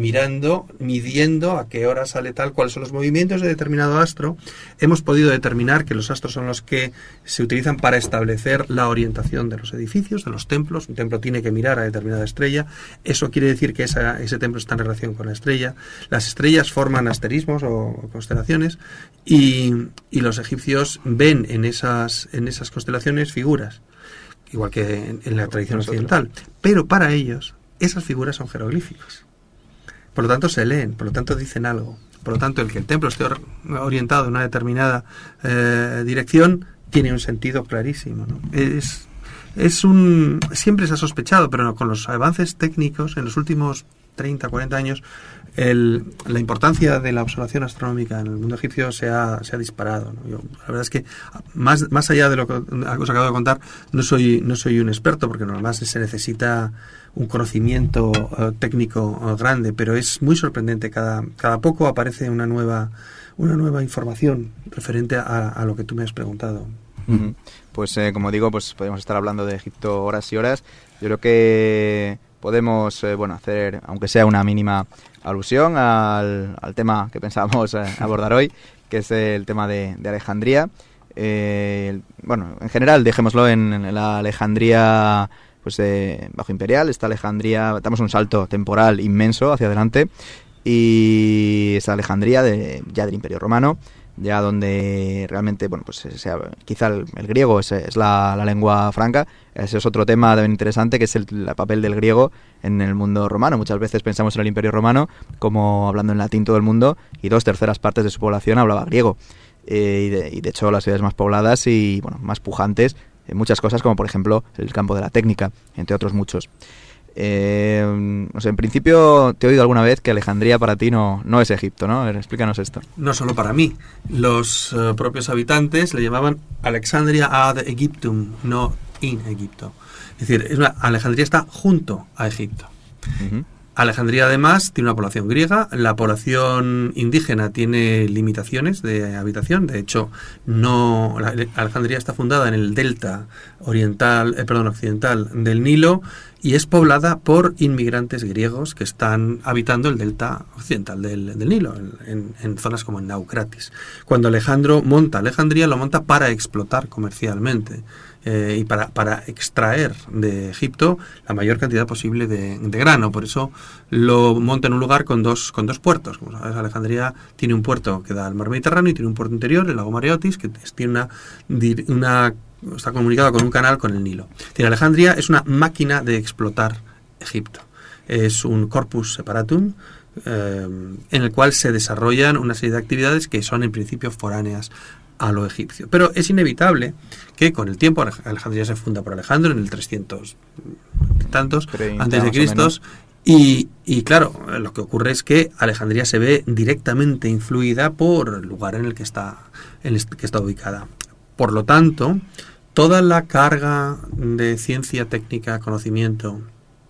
midiendo a qué hora sale cuáles son los movimientos de determinado astro. Hemos podido determinar que los astros son los que se utilizan para establecer la orientación de los edificios, de los templos. Un templo tiene que mirar a determinada estrella. Eso quiere decir que ese templo está en relación con la estrella. Las estrellas forman asterismos o constelaciones y los egipcios ven en esas constelaciones figuras, igual que en la tradición occidental. Pero para ellos, esas figuras son jeroglíficos. Por lo tanto, se leen, por lo tanto, dicen algo. Por lo tanto, el que el templo esté orientado en una determinada dirección tiene un sentido clarísimo, ¿no? Siempre se ha sospechado, pero con los avances técnicos en los últimos 30, 40 años, la importancia de la observación astronómica en el mundo egipcio se ha disparado, ¿no? La verdad es que más allá de lo que os acabo de contar, no soy un experto, porque normalmente se necesita un conocimiento técnico grande, pero es muy sorprendente. Cada poco aparece una nueva información referente a lo que tú me has preguntado. Pues como digo, pues podemos estar hablando de Egipto horas y horas. Yo creo que podemos hacer, aunque sea una mínima alusión al tema que pensábamos abordar hoy, que es el tema de Alejandría. En general, dejémoslo en la Alejandría bajo imperial. Esta Alejandría, damos un salto temporal inmenso hacia adelante, y esa Alejandría ya del Imperio Romano, ya donde realmente, quizá el griego es la lengua franca. Ese es otro tema también interesante, que es el papel del griego en el mundo romano. Muchas veces pensamos en el Imperio Romano como hablando en latín todo el mundo, y 2/3 partes de su población hablaba griego. Y de hecho, las ciudades más pobladas y más pujantes en muchas cosas, como por ejemplo el campo de la técnica, entre otros muchos. En principio te he oído alguna vez que Alejandría para ti no es Egipto, ¿no? A ver, explícanos esto. No solo para mí. Los propios habitantes le llamaban Alexandria ad Egyptum, no in Egipto. Es decir, Alejandría está junto a Egipto. Ujú. Alejandría además tiene una población griega, la población indígena tiene limitaciones de habitación, de hecho Alejandría está fundada en el delta occidental del Nilo y es poblada por inmigrantes griegos que están habitando el delta occidental del Nilo, en zonas como en Naucratis. Cuando Alejandro monta Alejandría, lo monta para explotar comercialmente. Y para extraer de Egipto la mayor cantidad posible de grano. Por eso lo monta en un lugar con dos puertos. Como sabes, Alejandría tiene un puerto que da al mar Mediterráneo y tiene un puerto interior, el lago Mareotis, que tiene está comunicado con un canal con el Nilo. Alejandría es una máquina de explotar Egipto. Es un corpus separatum en el cual se desarrollan una serie de actividades que son en principio foráneas a lo egipcio. Pero es inevitable que con el tiempo, Alejandría se funda por Alejandro en el 300 y tantos antes de Cristo, y claro, lo que ocurre es que Alejandría se ve directamente influida por el lugar en el que está ubicada. Por lo tanto, toda la carga de ciencia, técnica, conocimiento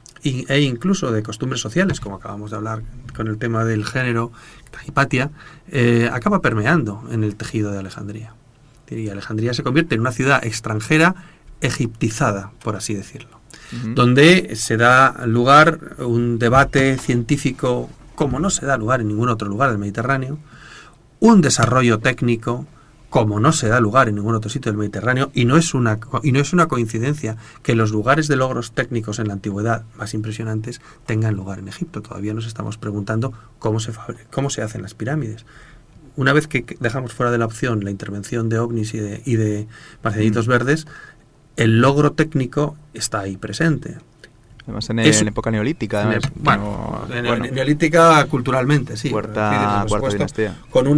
e incluso de costumbres sociales, como acabamos de hablar con el tema del género, Hipatia, acaba permeando en el tejido de Alejandría. Y Alejandría se convierte en una ciudad extranjera egiptizada, por así decirlo, donde se da lugar un debate científico como no se da lugar en ningún otro lugar del Mediterráneo, un desarrollo técnico como no se da lugar en ningún otro sitio del Mediterráneo, y no es una coincidencia que los lugares de logros técnicos en la antigüedad más impresionantes tengan lugar en Egipto. Todavía nos estamos preguntando cómo se hacen las pirámides. Una vez que dejamos fuera de la opción la intervención de ovnis y de marcianitos verdes, el logro técnico está ahí presente. Además en época neolítica. Además, neolítica culturalmente, sí. Cuarta dinastía. Con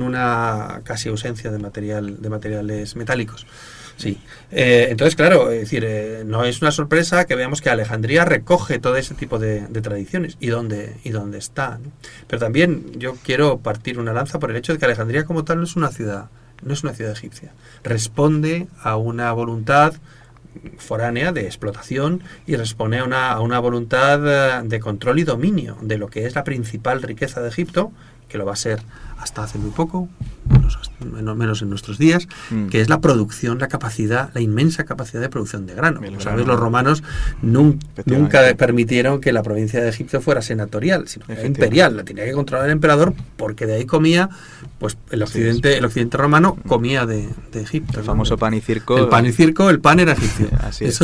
una casi ausencia de materiales metálicos. Sí. Entonces, claro, es decir, no es una sorpresa que veamos que Alejandría recoge todo ese tipo de tradiciones y dónde está, ¿no? Pero también yo quiero partir una lanza por el hecho de que Alejandría como tal no es una ciudad egipcia. Responde a una voluntad foránea de explotación y responde a una voluntad de control y dominio de lo que es la principal riqueza de Egipto, que lo va a ser hasta hace muy poco, menos en nuestros días, que es la producción, la inmensa capacidad de producción de grano. Como sabéis, los romanos nunca permitieron que la provincia de Egipto fuera senatorial, sino que era imperial, la tenía que controlar el emperador, porque de ahí comía, pues el occidente romano comía de Egipto. El famoso pan y circo. El pan y circo, el pan era egipcio. Así es.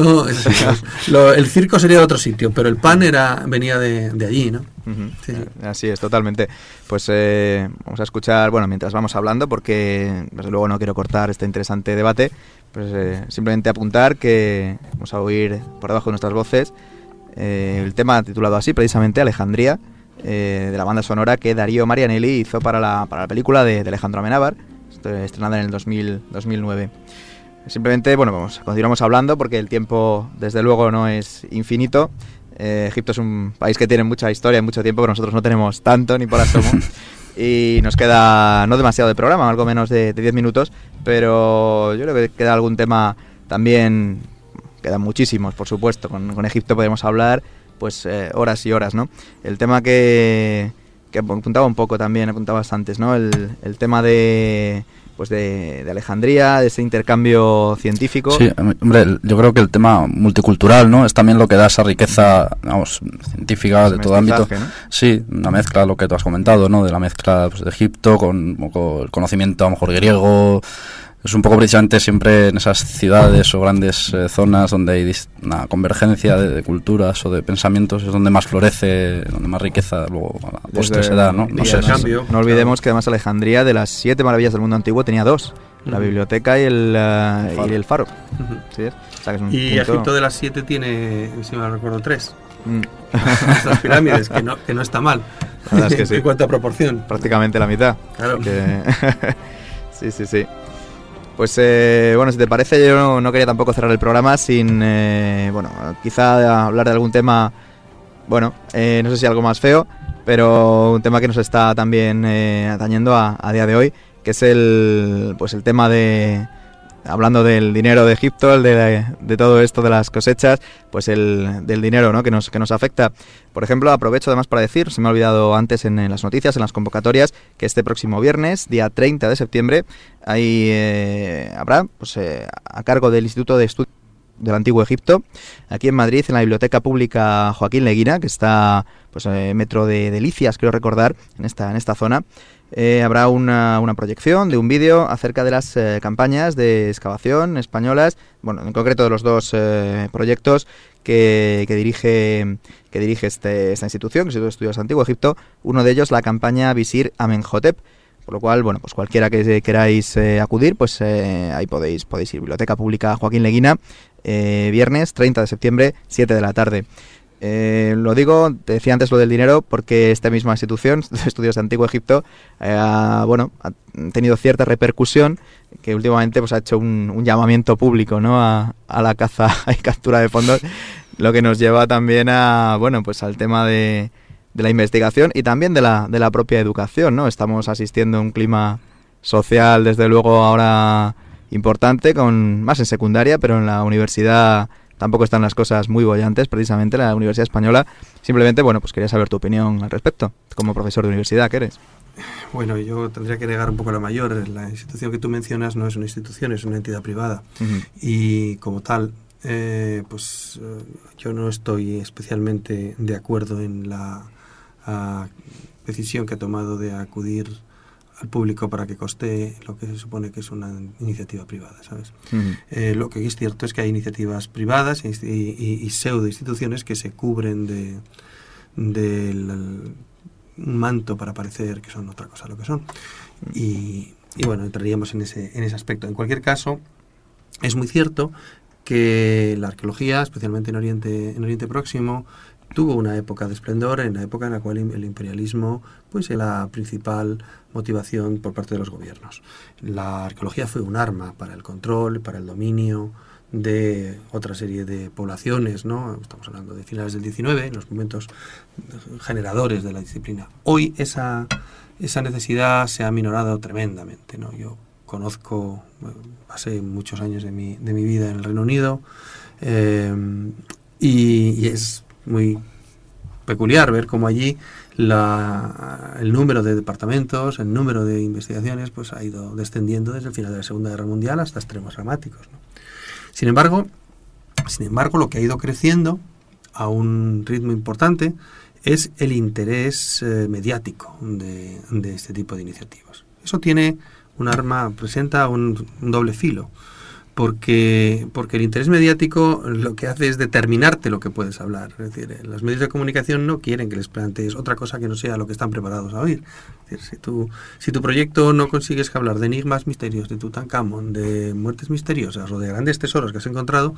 El circo sería de otro sitio, pero el pan venía de allí, ¿no? Sí. Así es, totalmente. Pues vamos a escuchar, mientras vamos hablando, porque desde luego no quiero cortar este interesante debate, pues simplemente apuntar que vamos a oír por debajo de nuestras voces el tema titulado así, precisamente Alejandría, de la banda sonora que Darío Marianelli hizo para la película de Alejandro Amenábar, estrenada en el 2009. Simplemente, continuamos hablando porque el tiempo desde luego no es infinito. Egipto es un país que tiene mucha historia y mucho tiempo, pero nosotros no tenemos tanto ni por asomo. Y nos queda no demasiado de programa, algo menos de 10 minutos, pero yo creo que queda algún tema también, quedan muchísimos, por supuesto. Con Egipto podemos hablar pues horas y horas, ¿no? El tema que apuntaba un poco también, apuntabas antes, ¿no? El tema de Alejandría, de ese intercambio científico. Sí, hombre, yo creo que el tema multicultural, ¿no? Es también lo que da esa riqueza, científica de todo ámbito. ¿No? Sí, una mezcla, lo que tú has comentado, ¿no? De la mezcla de Egipto con un poco el conocimiento, a lo mejor griego. Es un poco precisamente siempre en esas ciudades o grandes zonas donde hay una convergencia de culturas o de pensamientos, es donde más florece, donde más riqueza luego a la postre se da, ¿no? No olvidemos que además Alejandría, de las 7 maravillas del mundo antiguo, tenía 2, la biblioteca y el faro. ¿Sí? O sea, que es un punto... Egipto de las 7 tiene, si me recuerdo, 3. Estas pirámides, que no está mal. La verdad es que sí. En cuanto a proporción. Prácticamente la mitad. Claro. Sí. Pues si te parece, yo no quería tampoco cerrar el programa sin, quizá hablar de algún tema, no sé si algo más feo, pero un tema que nos está también atañendo a día de hoy, que es el tema de hablando del dinero de Egipto, el de todo esto de las cosechas, pues del dinero, ¿no?, que nos afecta. Por ejemplo, aprovecho además para decir, se me ha olvidado antes en las noticias, en las convocatorias, que este próximo viernes, día 30 de septiembre, habrá, pues, a cargo del Instituto de Estudios del Antiguo Egipto, aquí en Madrid, en la Biblioteca Pública Joaquín Leguina, que está, pues, metro de Delicias, creo recordar, en esta zona. Habrá una proyección de un vídeo acerca de las campañas de excavación españolas, bueno, en concreto de los dos proyectos que dirige esta institución, el Instituto de Estudios del Antiguo Egipto. Uno de ellos, la campaña Visir Amenhotep. Por lo cual, bueno, pues cualquiera que queráis acudir, pues ahí podéis ir. Biblioteca Pública Joaquín Leguina, viernes 30 de septiembre, 7 de la tarde. Lo digo, te decía antes lo del dinero, porque esta misma institución de estudios de Antiguo Egipto ha tenido cierta repercusión, que últimamente pues ha hecho un llamamiento público, ¿no?, a la caza y captura de fondos, lo que nos lleva también al tema de la investigación y también de la propia educación, ¿no? Estamos asistiendo a un clima social, desde luego, ahora importante, más en secundaria, pero en la universidad tampoco están las cosas muy bollantes, precisamente, la Universidad Española. Simplemente, bueno, pues quería saber tu opinión al respecto, como profesor de universidad que eres. Bueno, yo tendría que negar un poco lo mayor. La institución que tú mencionas no es una institución, es una entidad privada. Uh-huh. Y como tal, yo no estoy especialmente de acuerdo en la decisión que ha tomado de acudir al público para que coste lo que se supone que es una iniciativa privada, ¿sabes? Uh-huh. Lo que es cierto es que hay iniciativas privadas y pseudo instituciones que se cubren del manto para parecer que son otra cosa lo que son. Y bueno, entraríamos en ese aspecto. En cualquier caso, es muy cierto que la arqueología, especialmente en Oriente Próximo, tuvo una época de esplendor, en la época en la cual el imperialismo pues era la principal motivación por parte de los gobiernos. La arqueología fue un arma para el control, para el dominio de otra serie de poblaciones, ¿no? Estamos hablando de finales del 19, en los momentos generadores de la disciplina. Hoy esa necesidad se ha minorado tremendamente, ¿no? Yo pasé muchos años de mi vida en el Reino Unido, y es muy peculiar ver cómo allí el número de departamentos, el número de investigaciones, pues ha ido descendiendo desde el final de la Segunda Guerra Mundial hasta extremos dramáticos, ¿no? Sin embargo, lo que ha ido creciendo a un ritmo importante es el interés mediático de este tipo de iniciativas. Eso presenta un doble filo. Porque el interés mediático lo que hace es determinarte lo que puedes hablar. Es decir, los medios de comunicación no quieren que les plantees otra cosa que no sea lo que están preparados a oír. Es decir, si tu proyecto no consigues que hablar de enigmas, misterios, de Tutankamón, de muertes misteriosas o de grandes tesoros que has encontrado,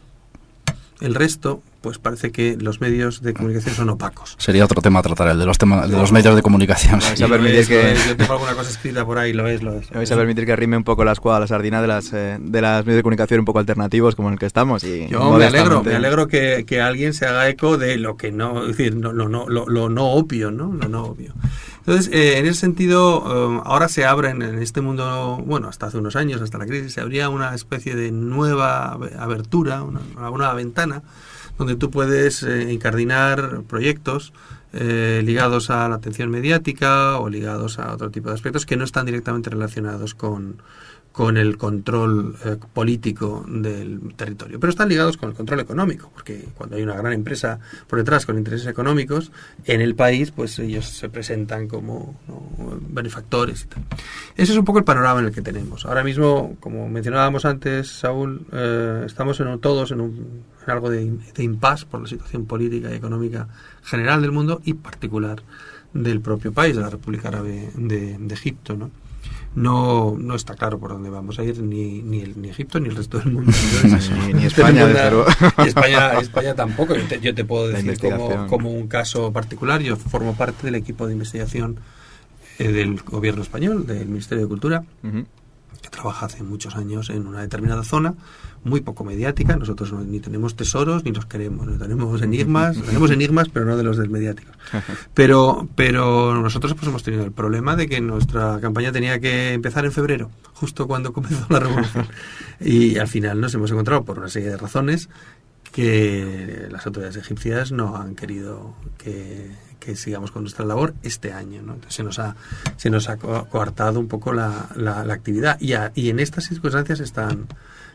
el resto, pues parece que los medios de comunicación son opacos. Sería otro tema a tratar, el de los medios de comunicación. Sí, yo tengo alguna cosa escrita por ahí, lo es. Me vais a permitir que rime un poco la escuadra, la sardina de las medios de comunicación un poco alternativos como en el que estamos. Y yo me alegro que alguien se haga eco de lo que no, es decir, lo no obvio, ¿no? Lo no obvio. Entonces, en ese sentido, ahora se abren en este mundo, bueno, hasta hace unos años, hasta la crisis, se abría una especie de nueva abertura, una ventana, donde tú puedes incardinar proyectos ligados a la atención mediática o ligados a otro tipo de aspectos que no están directamente relacionados con el control político del territorio, pero están ligados con el control económico, porque cuando hay una gran empresa por detrás con intereses económicos en el país, pues ellos se presentan como, ¿no?, benefactores y tal. Ese es un poco el panorama en el que tenemos. Ahora mismo, como mencionábamos antes, Saúl, estamos todos en algo de impasse por la situación política y económica general del mundo y particular del propio país, de la República Árabe de Egipto, ¿no? No está claro por dónde vamos a ir, ni Egipto ni el resto del mundo. Ni España, desde luego. España tampoco. Yo te puedo decir como un caso particular. Yo formo parte del equipo de investigación del gobierno español, del Ministerio de Cultura, uh-huh, que trabaja hace muchos años en una determinada zona, muy poco mediática. Nosotros ni tenemos tesoros ni los queremos, no tenemos enigmas, pero no de los del mediático. Pero nosotros pues hemos tenido el problema de que nuestra campaña tenía que empezar en febrero, justo cuando comenzó la revolución. Y al final nos hemos encontrado, por una serie de razones, que las autoridades egipcias no han querido que sigamos con nuestra labor este año, ¿no? Entonces se nos ha coartado un poco la actividad, y en estas circunstancias están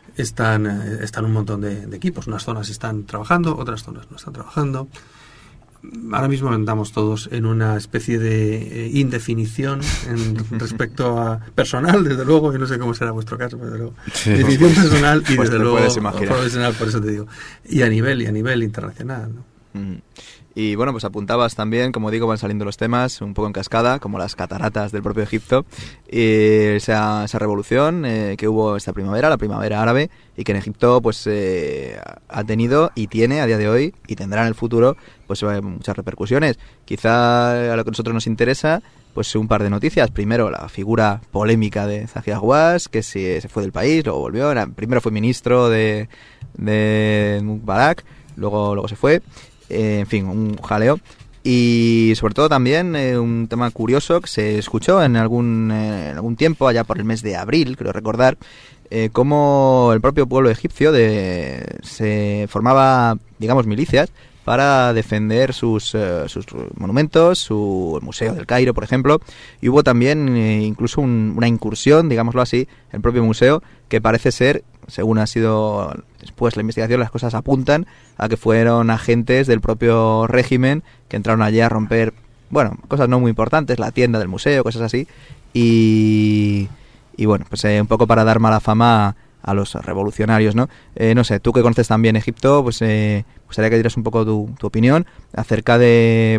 un montón de equipos. Unas zonas están trabajando, otras zonas no están trabajando. Ahora mismo andamos todos en una especie de indefinición respecto a personal, desde luego. Yo no sé cómo será vuestro caso, pero desde luego. Sí. Definición personal y pues desde luego profesional, por eso te digo. Y a nivel internacional, ¿no? Y bueno, pues apuntabas también, como digo, van saliendo los temas un poco en cascada, como las cataratas del propio Egipto, y esa revolución que hubo esta primavera, la primavera árabe, y que en Egipto pues ha tenido y tiene a día de hoy, y tendrá en el futuro, pues muchas repercusiones. Quizá a lo que a nosotros nos interesa, pues un par de noticias. Primero, la figura polémica de Zahi Hawass, que se fue del país, luego volvió. Primero fue ministro de Mubarak, luego se fue. En fin, un jaleo. Y sobre todo también un tema curioso que se escuchó en algún tiempo, allá por el mes de abril, creo recordar, cómo el propio pueblo egipcio se formaba, digamos, milicias para defender sus monumentos, el Museo del Cairo, por ejemplo, y hubo también incluso una incursión, digámoslo así, en el propio museo, que parece ser, según ha sido después la investigación, las cosas apuntan a que fueron agentes del propio régimen que entraron allí a romper, bueno, cosas no muy importantes, la tienda del museo, cosas así, y bueno, pues un poco para dar mala fama a los revolucionarios, ¿no? No sé, tú que conoces también Egipto, pues gustaría que dieras un poco tu opinión acerca de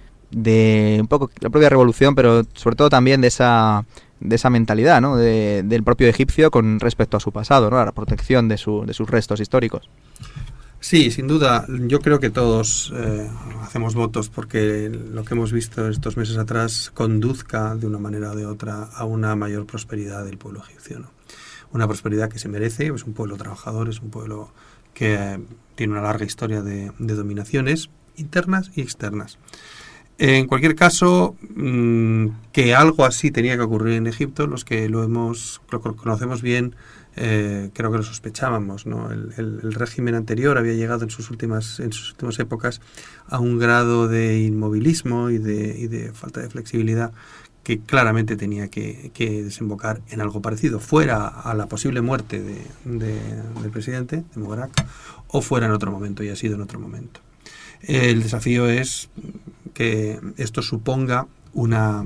un poco la propia revolución, pero sobre todo también de esa mentalidad, ¿no? Del propio egipcio con respecto a su pasado, ¿no? A la protección de sus restos históricos. Sí, sin duda. Yo creo que todos hacemos votos porque lo que hemos visto estos meses atrás conduzca de una manera o de otra a una mayor prosperidad del pueblo egipcio, ¿no? Una prosperidad que se merece. Es un pueblo trabajador, es un pueblo que tiene una larga historia de dominaciones internas y externas. En cualquier caso, que algo así tenía que ocurrir en Egipto, los que lo conocemos bien, creo que lo sospechábamos, ¿no? El régimen anterior había llegado en sus últimas épocas a un grado de inmovilismo y de falta de flexibilidad que claramente tenía que desembocar en algo parecido, fuera a la posible muerte del presidente, de Mubarak, o fuera en otro momento, y ha sido en otro momento. El desafío es que esto suponga una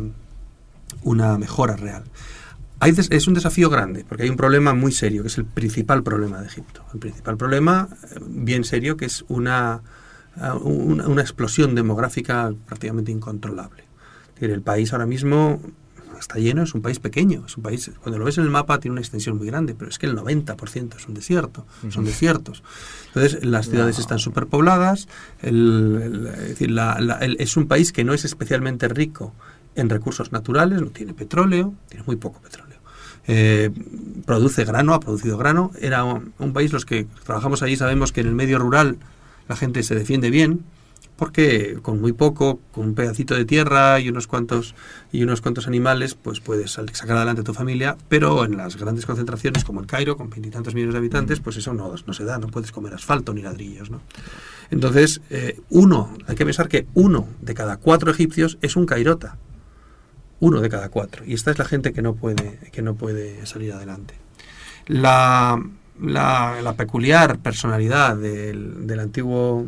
mejora real. Es un desafío grande, porque hay un problema muy serio, que es el principal problema de Egipto. El principal problema, bien serio, que es una explosión demográfica prácticamente incontrolable. El país ahora mismo está lleno, es un país pequeño, es un país, cuando lo ves en el mapa tiene una extensión muy grande, pero es que el 90% es un desierto, son desiertos. Entonces las ciudades están superpobladas, es un país que no es especialmente rico en recursos naturales, no tiene petróleo, tiene muy poco petróleo. Produce grano, ha producido grano. Era un país, los que trabajamos allí sabemos que en el medio rural la gente se defiende bien, porque con muy poco, con un pedacito de tierra y unos cuantos animales, pues puedes sacar adelante a tu familia, pero en las grandes concentraciones como el Cairo, con 20 y tantos millones de habitantes, pues eso no se da, no puedes comer asfalto ni ladrillos, ¿no? Entonces, hay que pensar que 1 de cada 4 egipcios es un cairota. 1 de cada 4. Y esta es la gente que no puede salir adelante. La peculiar personalidad del antiguo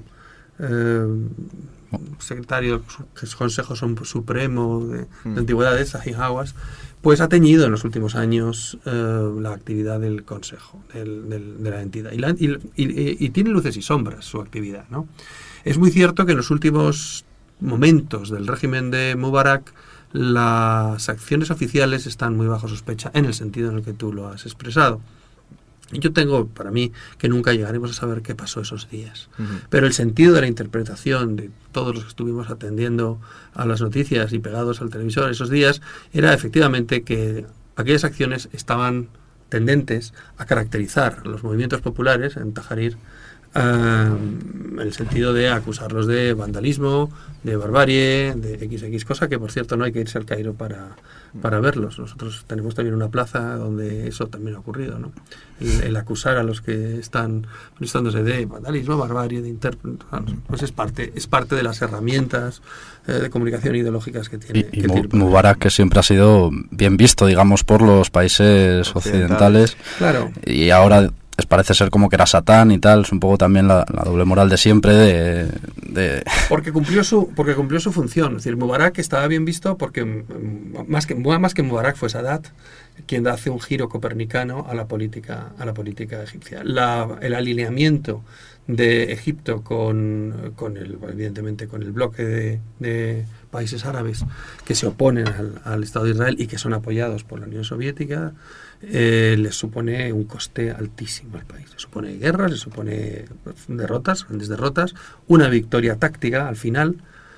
secretario del Consejo Supremo de Antigüedades, Zahi Hawass, pues ha teñido en los últimos años la actividad del Consejo, de la entidad. Y tiene luces y sombras su actividad, ¿no? Es muy cierto que en los últimos momentos del régimen de Mubarak las acciones oficiales están muy bajo sospecha, en el sentido en el que tú lo has expresado. Yo tengo para mí que nunca llegaremos a saber qué pasó esos días. Pero el sentido de la interpretación de todos los que estuvimos atendiendo a las noticias y pegados al televisor esos días era efectivamente que aquellas acciones estaban tendentes a caracterizar los movimientos populares en Tahrir en el sentido de acusarlos de vandalismo, de barbarie, de XX, cosa que por cierto no hay que irse al Cairo para verlos. Nosotros tenemos también una plaza donde eso también ha ocurrido, ¿no? El acusar a los que están manifestándose de vandalismo, barbarie, de pues es parte de las herramientas de comunicación ideológicas que tiene. Y Mubarak, que siempre ha sido bien visto, digamos, por los países occidentales. Claro. Y ahora parece ser como que era Satán y tal. Es un poco también la doble moral de siempre Porque cumplió su función. Es decir, Mubarak estaba bien visto porque más que Mubarak fue Sadat quien hace un giro copernicano a la política egipcia. El alineamiento de Egipto evidentemente con el bloque de países árabes que se oponen al Estado de Israel y que son apoyados por la Unión Soviética, les supone un coste altísimo al país. Les supone guerras, les supone grandes derrotas, una victoria táctica al final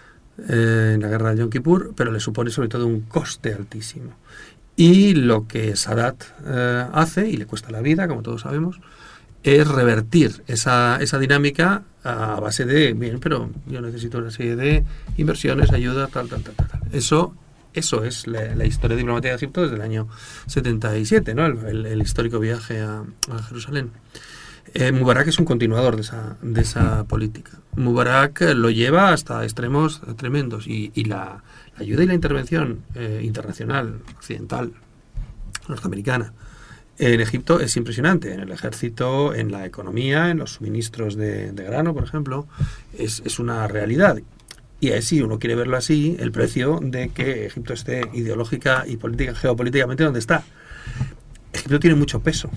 en la guerra de Yom Kippur, pero le supone sobre todo un coste altísimo. Y lo que Sadat hace, y le cuesta la vida, como todos sabemos, es revertir esa dinámica a base de, bien, pero yo necesito una serie de inversiones, ayuda, tal. Eso es la historia diplomática de Egipto desde el año 77, ¿no? El histórico viaje a Jerusalén. Mubarak es un continuador de esa política. Mubarak lo lleva hasta extremos tremendos y la ayuda y la intervención internacional, occidental, norteamericana, en Egipto es impresionante. En el ejército, en la economía, en los suministros de grano, por ejemplo, es una realidad. Y si uno quiere verlo así, el precio de que Egipto esté ideológica y geopolíticamente donde está. Egipto tiene mucho peso.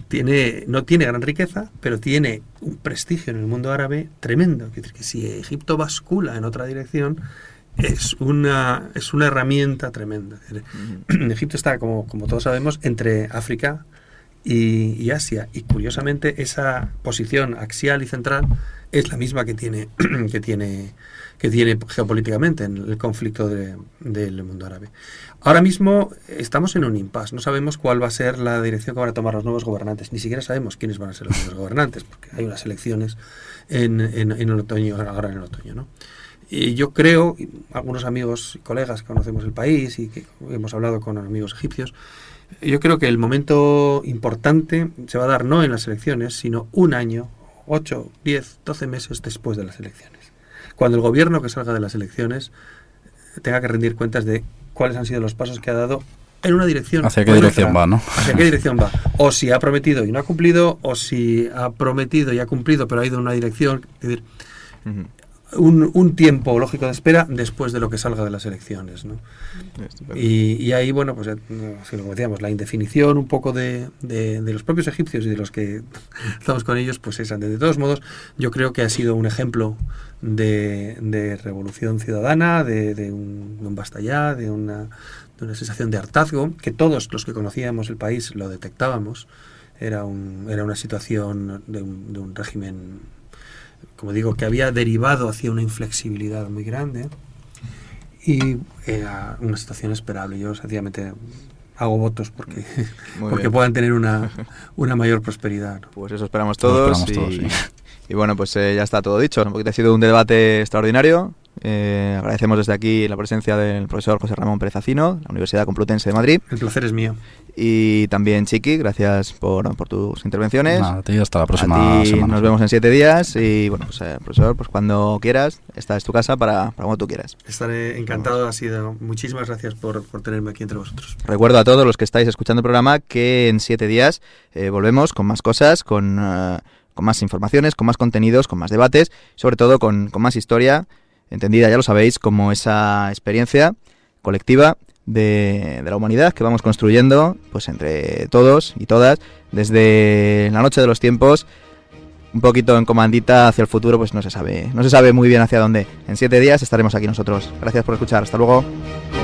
No tiene gran riqueza, pero tiene un prestigio en el mundo árabe tremendo. Es decir, que si Egipto bascula en otra dirección, es una herramienta tremenda. Es decir, Egipto está, como todos sabemos, entre África y Asia, y curiosamente esa posición axial y central es la misma que tiene geopolíticamente en el conflicto del mundo árabe. Ahora mismo estamos en un impasse. No sabemos cuál va a ser la dirección que van a tomar los nuevos gobernantes. Ni siquiera sabemos quiénes van a ser los nuevos gobernantes, porque hay unas elecciones en el otoño, ahora en el otoño, ¿no? Y yo creo, algunos amigos y colegas que conocemos el país y que hemos hablado con amigos egipcios, yo creo que el momento importante se va a dar no en las elecciones, sino un año, 8, 10, 12 meses después de las elecciones. Cuando el gobierno que salga de las elecciones tenga que rendir cuentas de cuáles han sido los pasos que ha dado en una dirección. ¿Hacia qué dirección va, no? ¿Hacia qué dirección va? O si ha prometido y no ha cumplido, o si ha prometido y ha cumplido, pero ha ido en una dirección. Es decir, un tiempo lógico de espera después de lo que salga de las elecciones, ¿no? Y ahí, bueno, pues como decíamos, la indefinición un poco de los propios egipcios y de los que estamos con ellos, pues es, de todos modos, yo creo que ha sido un ejemplo de revolución ciudadana, de un basta ya, de una sensación de hartazgo, que todos los que conocíamos el país lo detectábamos. Era una situación de un régimen, como digo, que había derivado hacia una inflexibilidad muy grande, y era una situación esperable. Yo sencillamente hago votos porque puedan tener una mayor prosperidad, ¿no? Pues eso esperamos todos. Y bueno, pues ya está todo dicho. Ha sido un debate extraordinario. Agradecemos desde aquí la presencia del profesor José Ramón Pérez Acino, de la Universidad Complutense de Madrid. El placer es mío. Y también Chiqui, gracias por tus intervenciones. Nada, tío, hasta la próxima semana. Nos vemos en 7 días y bueno, pues profesor, pues cuando quieras, esta es tu casa para cuando tú quieras. Estaré encantado, muchísimas gracias por tenerme aquí entre vosotros. Recuerdo a todos los que estáis escuchando el programa que en 7 días volvemos con más cosas, con más informaciones, con más contenidos, con más debates, sobre todo con más historia, entendida, ya lo sabéis, como esa experiencia colectiva de la humanidad que vamos construyendo pues entre todos y todas desde la noche de los tiempos, un poquito en comandita hacia el futuro, pues no se sabe muy bien hacia dónde. En 7 días estaremos aquí nosotros. Gracias por escuchar, hasta luego.